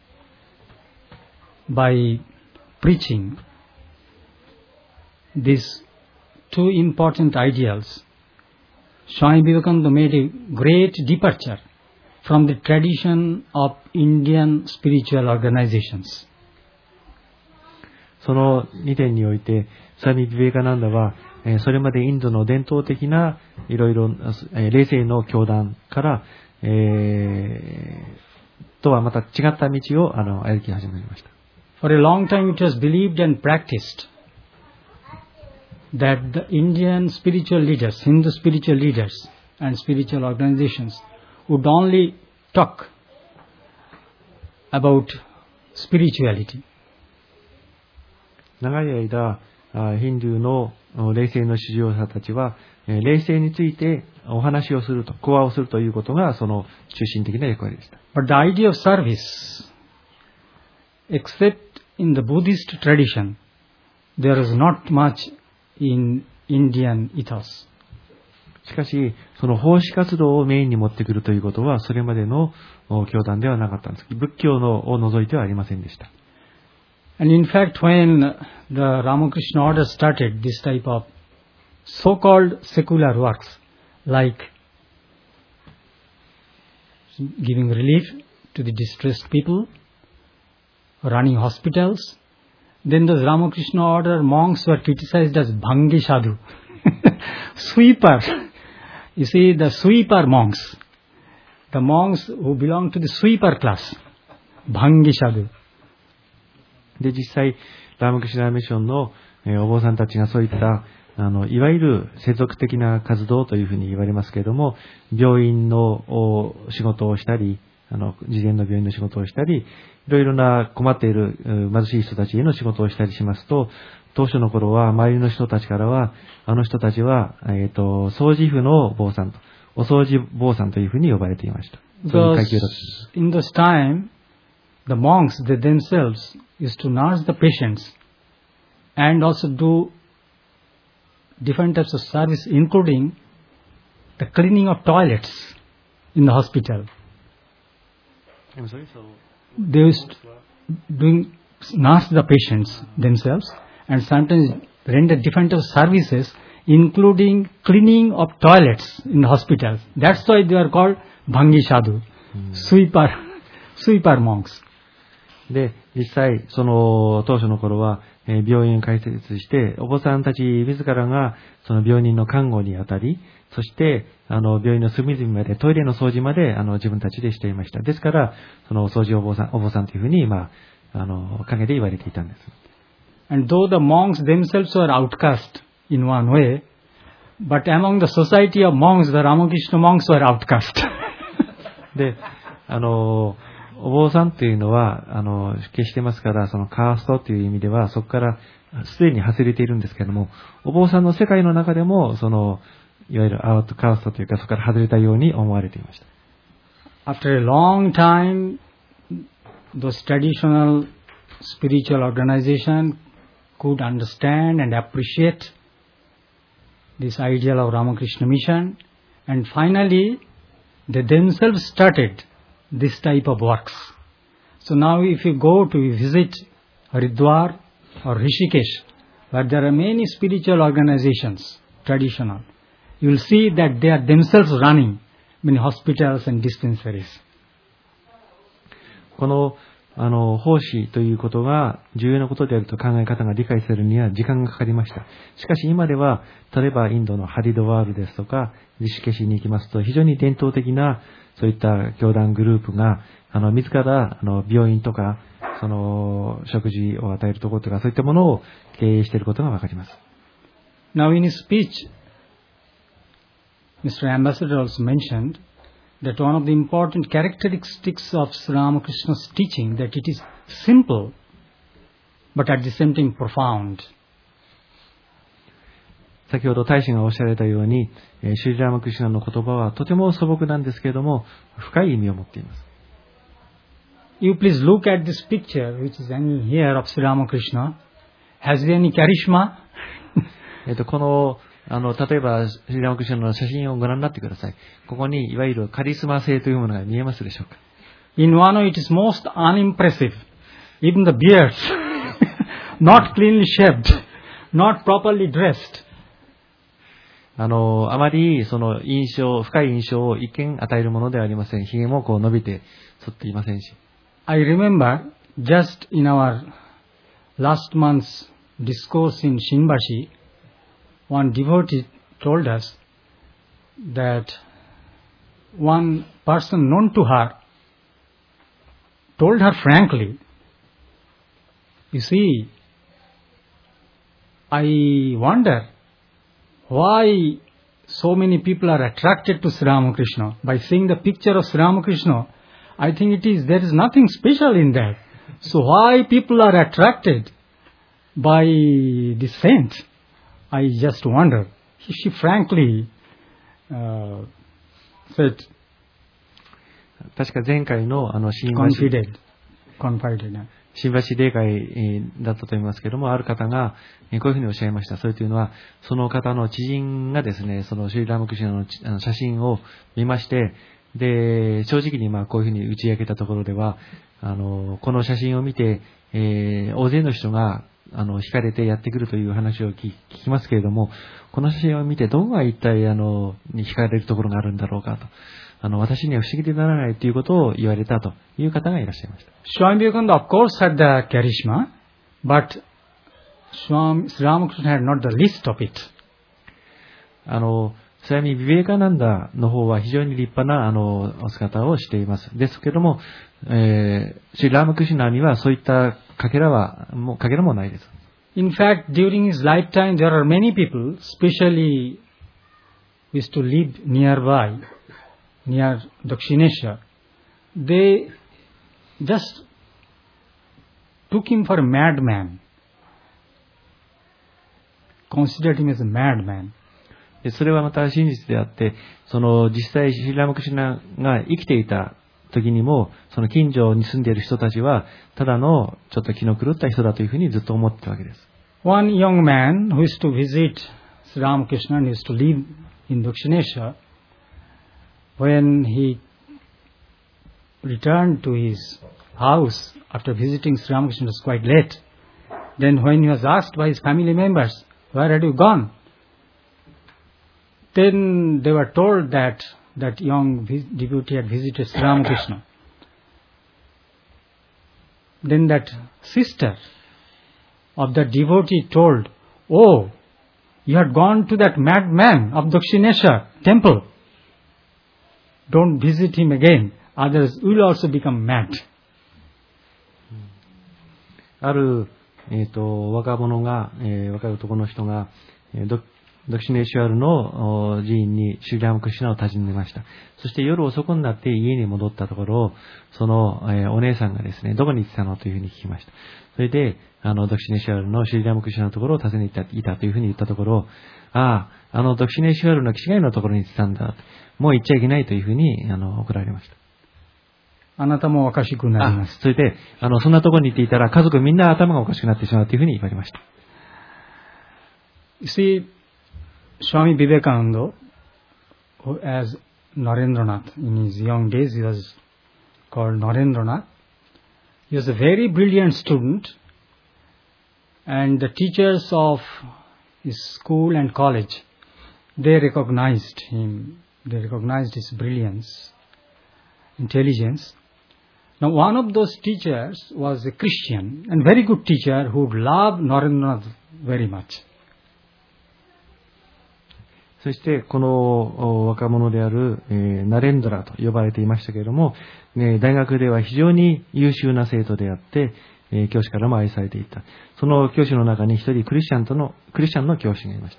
by preaching these two important ideals, Swami Vivekananda made a great departure from the tradition of Indian spiritual organizations. そのにてんにおいて、スワミ・ビベカナンダは、それまでインドの伝統的ないろいろ霊性の教団から、えー、とはまた違った道をあの歩き始めました。 For a long time it was believed and practiced that the Indian spiritual leaders, Hindu spiritual leaders and spiritual organizations would only talk about spirituality. 長い間、ヒンドゥーの霊性の指導者たちは、 えー霊性についてお話をすると、講話をするということがその中心的な役割でした。 But the idea of service, except in the Buddhist tradition, there is not much in Indian ethos. しかし、その奉仕活動をメインに持ってくるということは、それまでの教団ではなかったんです。仏教のを除いてはありませんでした。 And in fact, when the Ramakrishna order started this type of so-called secular works, like giving relief to the distressed people, running hospitals, then those Ramakrishna order monks were criticized as Bhangi Sadhu, sweeper. You see, the sweeper monks, the monks who belong to the sweeper class, Bhangi Sadhu. で、実際、ラーマクシュナミッションの、えーお坊さんたちがそういった、あの、いわゆる世俗的な活動というふうに言われますけれども、病院のお仕事をしたり、あの、事前の病院の仕事をしたり、いろいろな困っているう貧しい人たちへの仕事をしたりしますと、当初の頃は周りの人たちからは、あの人たちは、えっと、掃除婦の坊さんと、お掃除坊さんというふうに呼ばれていました。そういう階級だった。 In those time, the monks, they themselves used to nurse the patients and also do different types of service, including the cleaning of toilets in the hospital. I'm sorry, so They used to doing nurse the patients themselves and sometimes render different types of services, including cleaning of toilets in the hospitals. That's why they are called Bhangi Sadhu, sweeper, sweeper monks. で、実際、その、当初の頃は、えー病院を開設して、お坊さんたち自らが、その病人の看護にあたり、そして、あの、病院の隅々まで、トイレの掃除まで、あの、自分たちでしていました。ですから、その、お掃除お坊さん、お坊さんというふうに、まあ、あの、陰で言われていたんです。 And though the monks themselves were outcast in one way, but among the society of monks, the Ramakrishna monks were outcast. で、あの、お坊さんっていうのは、あの、決してますから、そのカーストという意味では、そこからすでに外れているんですけれども、お坊さんの世界の中でも、その、いわゆるアウトカーストというか、そこから外れたように思われていました。 After a long time, those traditional spiritual organizations could understand and appreciate this ideal of Ramakrishna mission, and finally, they themselves started this type of works. So now if you go to visit Haridwar or Rishikesh, where there are many spiritual organizations, traditional, you will see that they are themselves running many hospitals and dispensaries. この、あの、奉仕ということが重要なことであると考え方が理解されるには時間がかかりました。しかし今では、例えばインドのハリドワールですとか、リシケシに行きますと、非常に伝統的なそういった教団グループが、あの、自ら、あの、病院とか、その、食事を与えるところとか、そういったものを経営していることがわかります。 Now in his speech, Mister Ambassador also mentioned that one of the important characteristics of Sri Ramakrishna's teaching, that it is simple, but at the same time profound. 先ほど大使がおっしゃられたように、えーシュリラーマクリシュナの言葉はとても素朴なんですけれども、深い意味を持っています。 You please look at this picture which is hanging here of Sri Ramakrishna. Has he any charisma? えっと、この、あの、例えば、シュリラーマクリシュナの写真をご覧になってください。ここに、いわゆるカリスマ性というものが見えますでしょうか。 In one way it is most unimpressive. Even the beards, not cleanly shaved, not properly dressed. あの、あまり、その、印象、深い印象を一見与えるものではありません。髭もこう伸びて、剃っていませんし。 I remember just in our last month's discourse in Shinbashi, one devotee told us that one person known to her told her frankly, you see, I wonder why so many people are attracted to Sri Ramakrishna. By seeing the picture of Sri Ramakrishna, I think it is, there is nothing special in that. So why people are attracted by the saint? I just wonder. she frankly uh, said, 確か前回のあの新橋 confided, confided. 新橋霊会えーだったと思いますけれども、ある方がえーこういうふうにおっしゃいました。それというのは、その方の知人がですね、そのシュリラムクシュナのちあの写真を見まして、で、正直にまあこういうふうに打ち明けたところでは、あの、この写真を見て、えー大勢の人があの、惹かれてやってくるという話を聞き聞きますけれども、この写真を見てどこが一体あの、に惹かれるところがあるんだろうかと。あの、私には不思議でならないということを言われたという方がいらっしゃいました。 Swami Vivekananda, of course, had the charisma, but Swami Sri Ramakrishna had not the least of it. あの、スワミ・ビベーカナンダの方は非常に立派なあの、お姿をしています。ですけども、えー、シュリラーマクシュナにはそういったかけらは、もうかけらもないです。 In fact, during his lifetime, there are many people, especially who used to live nearby, near Dakshinesha. They just took him for a madman, considered him as a madman. それはまた真実であって、その実際シュリラーマクシュナが生きていた時にも、その近所に住んでいる人たちは、ただのちょっと気の狂った人だというふうにずっと思っていたわけです。 One young man who used to visit Sri Ramakrishna and used to live in Dakshinesha, when he returned to his house after visiting Sri Ramakrishna, it was quite late. Then when he was asked by his family members, where had you gone? Then they were told that that young devotee had visited Sri Ramakrishna. Then that sister of the devotee told, oh, you had gone to that madman of Dakshinesha temple. Don't visit him again, others will also become mad. ある、えっと、若者が、えー、若い男の人が、えー、ドドクシネーシュアルの寺院にシュリラーマクシュナを訪ねました。そして夜遅くになって家に戻ったところ、その、えー、お姉さんがですね、どこに行ってたのというふうに聞きました。それで、あの、ドクシネーシュアルのシュリラーマクシュナのところを訪ねていたというふうに言ったところ、ああ、あの、ドクシネーシュアルの違いのところに行ってたんだ。もう行っちゃいけないというふうに、あの、怒られました。 あなたもおかしくなります。 それで、あの、そんなところに行っていたら、家族みんな頭がおかしくなってしまうというふうに言われました。 You see, Swami Vivekananda, who, as Narendranath, in his young days he was called Narendranath. He was a very brilliant student, and the teachers of his school and college, they recognized him, they recognized his brilliance, intelligence. Now one of those teachers was a Christian, and very good teacher who loved Narendranath very much. そして、この若者である、えー、ナレンドラと呼ばれていましたけれども、ね、大学では非常に優秀な生徒であって、えー、教師からも愛されていた。その教師の中に一人クリスチャンとの、クリスチャンの教師がいました。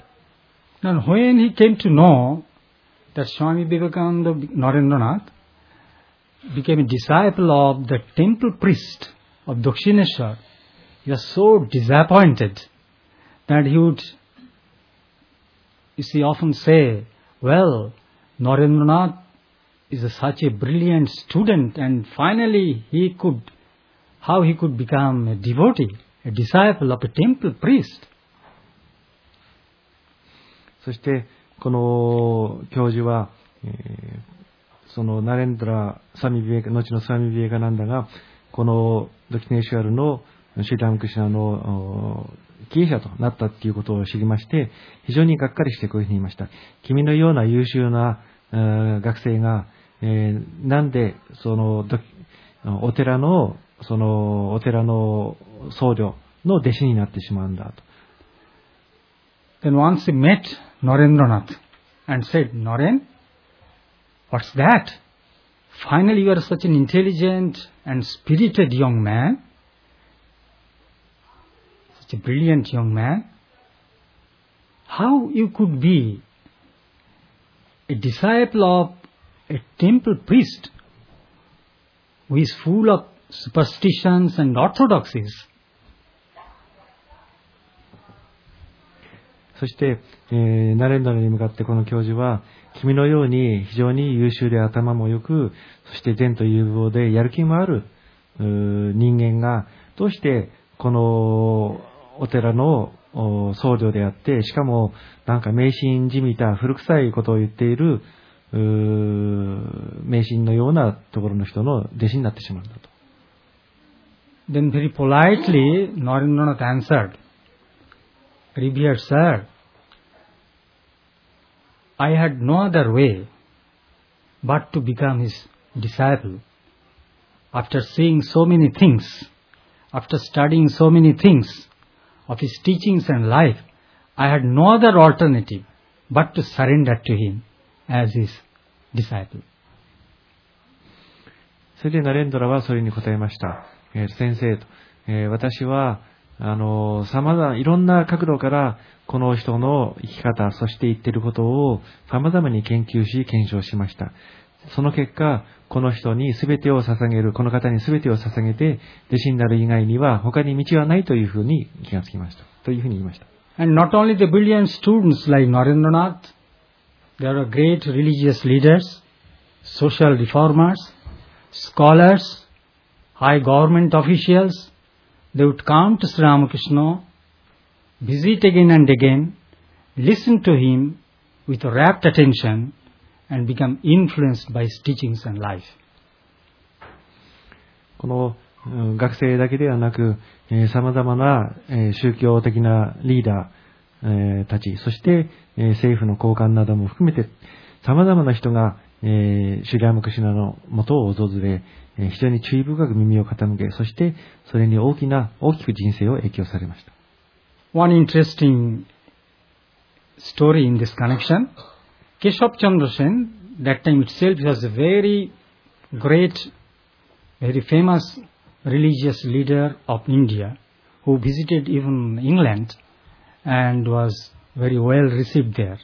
Now, when he came to know that Swami Vivekananda Narendranath became a disciple of the temple priest of Dakshinesha, he was so disappointed that he would, you see, often say, well, Narendranath is a, such a brilliant student, and finally he could, how he could become a devotee, a disciple of a temple priest. そして、この教授は、えー、そのナレンドラ、サミビエカ、後のサミビエカナンダが、このドキネーシュアルのシュリラムクシュナの経営者となったということを知りまして、非常にがっかりしてこういうふうに言いました。君のような優秀な学生が、えー、なんでそのお寺のそのお寺の僧侶の弟子になってしまうんだと。 Then once he met Narendranath and said, Naren, what's that? Finally you are such an intelligent and spirited young man, such a brilliant young man. How you could be a disciple of a temple priest who is full of superstitions and orthodoxies? そして、えー、ナレンドラに向かってこの教授は、君のように非常に優秀で頭も良く、そして善と有望でやる気もある人間が、どうしてこのお寺の僧侶であって、しかもなんか迷信じみた古臭いことを言っている迷信のようなところの人の弟子になってしまうんだと。 Then very politely, Narendranath answered, Revered sir, I had no other way but to become his disciple. After seeing so many things, after studying so many things of his teachings and life, I had no other alternative but to surrender to him as his disciple. それでナレンドラはそれに答えました。えー、先生と、えー、私はあの様々いろんな角度からこの人の生き方、そして言っていることを様々に研究し検証しました。その結果、この人に全てを捧げる、この方に全てを捧げて弟子になる以外には他に道はないというふうに気がつきました。というふうに言いました。 And not only the brilliant students like Narendranath, there are great religious leaders, social reformers, scholars, high government officials. They would come to Sri Ramakrishna, visit again and again, listen to him with rapt attention, and become influenced by his teachings and life. この、うん、学生だけではなく、えー、様々な、えー、宗教的なリーダー、えー、たち、そして、えー、政府の高官なども含めて、様々な人が、えー、シュリラマクシュナの元を訪れ、えー、非常に注意深く耳を傾け、そしてそれに大きな、大きく人生を影響されました。 One interesting story in this connection, Keshav Chandra Sen, that time itself was a very great, very famous religious leader of India, who visited even England and was very well received there.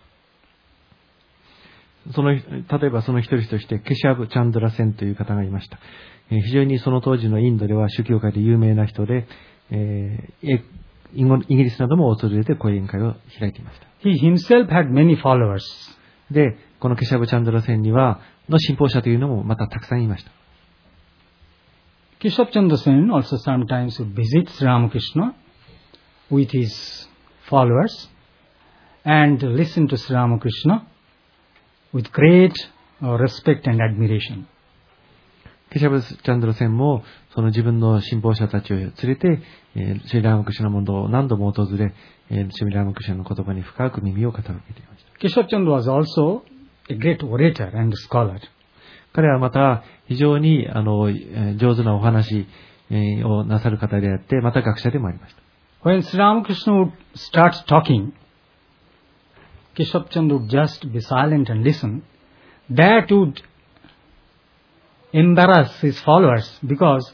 その、例えばその一人として、ケシャブ・チャンドラセンという方がいました。えー、非常にその当時のインドでは宗教界で有名な人で、えー、イギリスなども訪れて講演会を開いていました。 He himself had many followers. で、このケシャブ・チャンドラセンには、の信奉者というのもまたたくさんいました。 Keshav Chandra Sen also sometimes would visit Sri Ramakrishna with his followers and listen to Sri Ramakrishna with great respect and admiration. ケシャブ・チャンドラセンもその自分の信奉者たちを連れて、えー、シュリラマクシュナの門を何度も訪れ、えー、シュリラマクシュナの言葉に深く耳を傾けていました。 Keshav Chandra was also a great orator and scholar. 彼はまた非常にあの上手なお話をなさる方であって、また学者でもありました。 When Sri Ramakrishna would start talking, Keshav Chandra would just be silent and listen. That would embarrass his followers because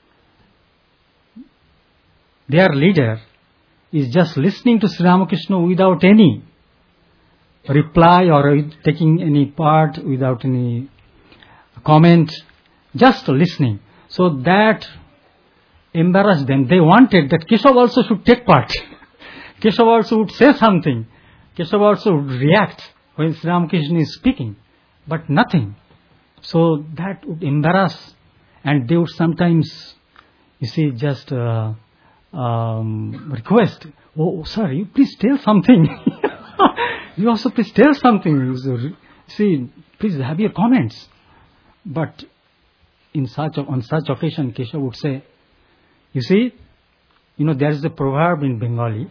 their leader is just listening to Sri Ramakrishna without any reply or taking any part, without any comment, just listening. So that embarrassed them. They wanted that Keshav also should take part. Keshav also would say something. Keshav also would react when Sri Ramakrishna is speaking, but nothing. So that would embarrass, and they would sometimes, you see, just uh, um, request, oh, sir, you please tell something. You also please tell something. See, please have your comments. But in such on such occasion, Keshav would say, you see, you know, there is a proverb in Bengali,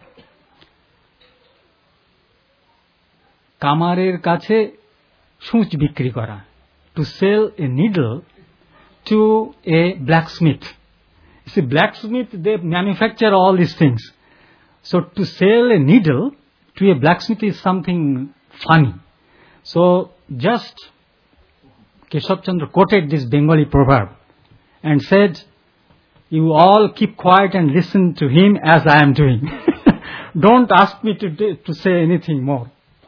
কামারের কাছে সূচ বিক্রি করা, to sell a needle to a blacksmith. You see, blacksmith, they manufacture all these things. So to sell a needle to a blacksmith is something funny. So just Keshav Chandra quoted this Bengali proverb and said, you all keep quiet and listen to him as I am doing. Don't ask me to, to say anything more.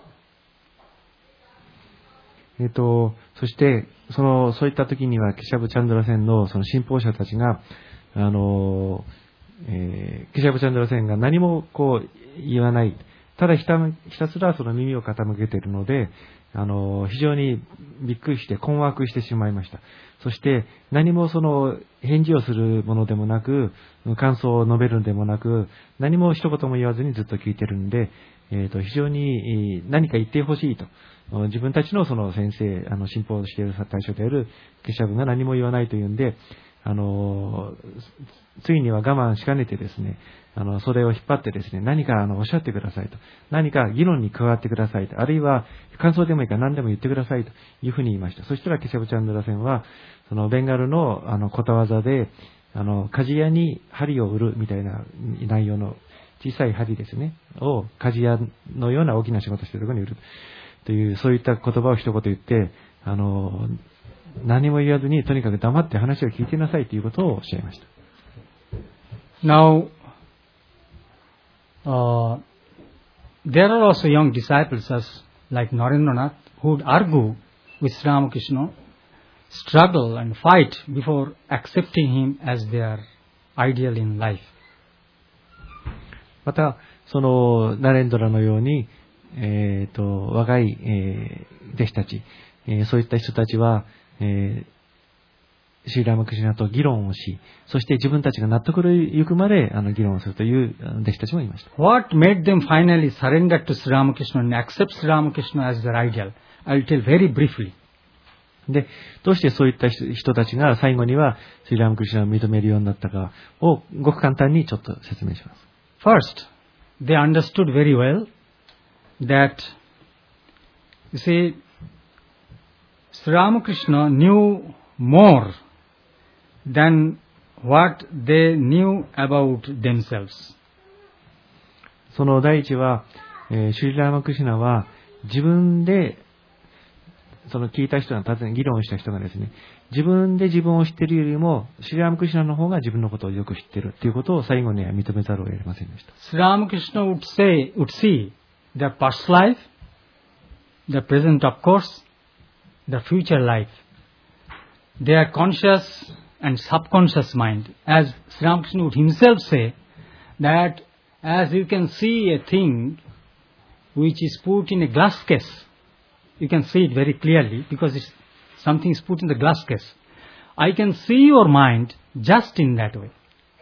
えっと、そして、その、そういった時には、ケシャブ・チャンドラセンのその信奉者たちが、あの、えー、ケシャブ・チャンドラセンが何もこう言わない、 ただひたひたすらその耳を傾けているので、あの、非常にびっくりして困惑してしまいました。そして何もその返事をするものでもなく、感想を述べるのでもなく、何も一言も言わずにずっと聞いてるんで、えーと、非常に何か言ってほしいと。自分たちのその先生、あの、信奉している対象であるケシャブが何も言わないというんで、あの、ついには我慢しかねてですね、あの、それを引っ張ってですね、何かあの、おっしゃってくださいと。何か議論に加わってくださいと。あるいは、感想でもいいから何でも言ってくださいというふうに言いました。そしたらケシャブチャンドラセンは、そのベンガルのあの、ことわざで、あの、鍛冶屋に針を売るみたいな内容の小さい針ですね、を鍛冶屋のような大きな仕事をしているところに売る。という、そういった言葉を一言言って、あの、何も言わずに、とにかく黙って話を聞いてなさいということをおっしゃいました。 Now, uh, there are also young disciples as like Narendranath who would argue with Sri Ramakrishna, struggle and fight before accepting him as their ideal in life. また、その、ナレンドラのように、えっと、若い、えー、弟子たち、えー、そういった人たちは、えー、シーラーマクシナと議論をし、そして自分たちが納得いくまであの議論をするという弟子たちもいました。 What made them finally surrender to Sri Ramakrishna and accept Sri Ramakrishna as their ideal? I will tell very briefly. で、どうしてそういった人たちが最後にはシーラーマクシナを認めるようになったかをごく簡単にちょっと説明します。 First, they understood very well that, you see, Sri Ramakrishna knew more than what they knew about themselves. その第一は、えー、シュリラーマクシナは自分で、その聞いた人が、尋ね、議論した人がですね、自分で自分を知っているよりも、シュリラーマクシナの方が自分のことをよく知っているということを最後には認めざるを得ませんでした。 Sri Ramakrishna would say, would see their past life, their present of course, their future life, their conscious and subconscious mind. As Sri Ramakrishna would himself say, that as you can see a thing which is put in a glass case, you can see it very clearly because it's, something is put in the glass case. I can see your mind just in that way.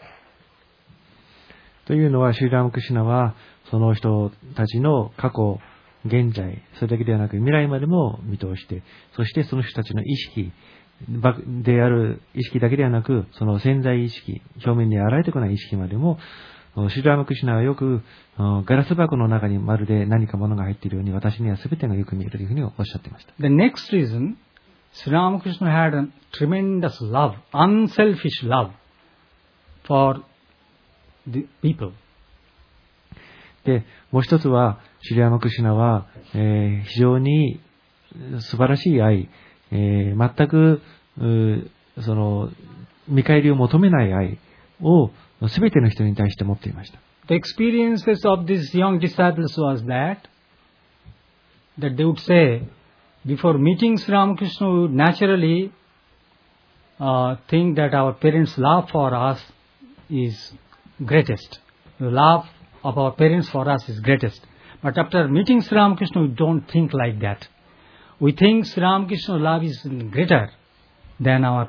というのは、シュリラーマクシナは、その人たちの過去、現在、それだけではなく未来までも見通して、そしてその人たちの意識である意識だけではなく、その潜在意識、表面に現れてこない意識までも、シュリラーマクシナはよく、ガラス箱の中にまるで何か物が入っているように、私には全てがよく見えるというふうにおっしゃっていました。 The next reason, Sri Ramakrishna had a tremendous love, unselfish love for the people. で、もう一つは、シュリラーマクシナは、えー、非常に素晴らしい愛、えー、全く、その、見返りを求めない愛を全ての人に対して持っていました。 The experiences of these young disciples was that, that they would say, before meeting Sri Ramakrishna, we would naturally uh, think that our parents' love for us is greatest. The love of our parents for us is greatest. But after meeting Sri Ramakrishna, we don't think like that. We think Sri Ramakrishna's love is greater than our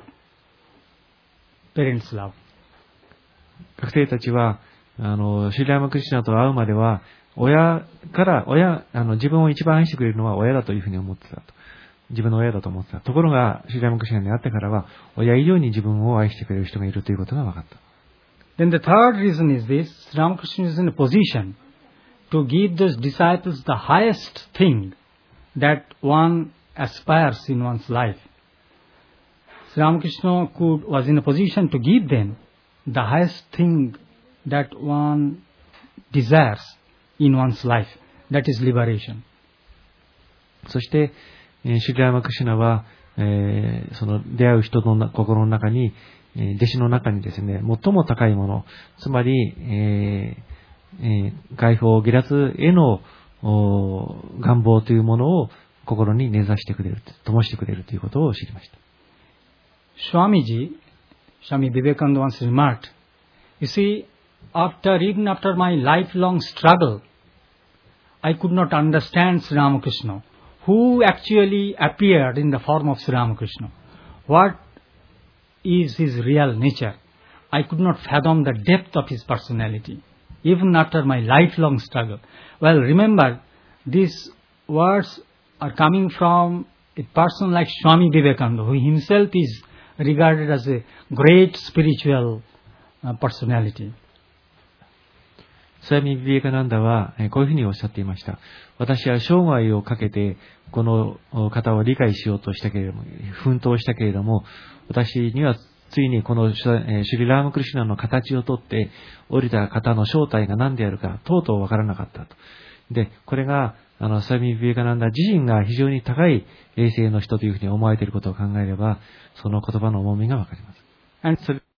parents' love. 学生たちは、あの、シュリラーマクリシュナと会うまでは、親から、親、あの、自分を一番愛してくれるのは親だというふうに思ってたと。自分の親だと思ってた。ところが、シュリラーマクリシュナに会ってからは、親以上に自分を愛してくれる人がいるということが分かった。 Then the third reason is this, Sri Ramakrishna is in a position to give those disciples the highest thing that one aspires in one's life. Sri Ramakrishna could, was in a position to give them the highest thing that one desires in one's life. That is liberation. そして、えー、シュリラーマクリシュナは、えー、その出会う人の心の中に、弟子の中にですね、最も高いもの、つまり、えーえー、解放、下脱への願望というものを心に根ざしてくれる、灯してくれるということを知りました。 Swamiji, Swami Vivekananda once remarked, you see, after, even after my lifelong struggle I could not understand Sri Ramakrishna, who actually appeared in the form of Sri Ramakrishna. What is his real nature? I could not fathom the depth of his personality, even after my lifelong struggle. Well, remember, these words are coming from a person like Swami Vivekananda, who himself is regarded as a great spiritual uh, personality. スワミ・ビベカナンダはこういうふうにおっしゃっていました。私は生涯をかけてこの方を理解しようとしたけれども、奮闘したけれども、私にはついにこのシュリ・ラーマクリシュナの形をとって降りた方の正体が何であるか、とうとうわからなかったと。で、これが、あの、スワミ・ビベカナンダ自身が非常に高い霊性の人というふうに思われていることを考えれば、その言葉の重みがわかります。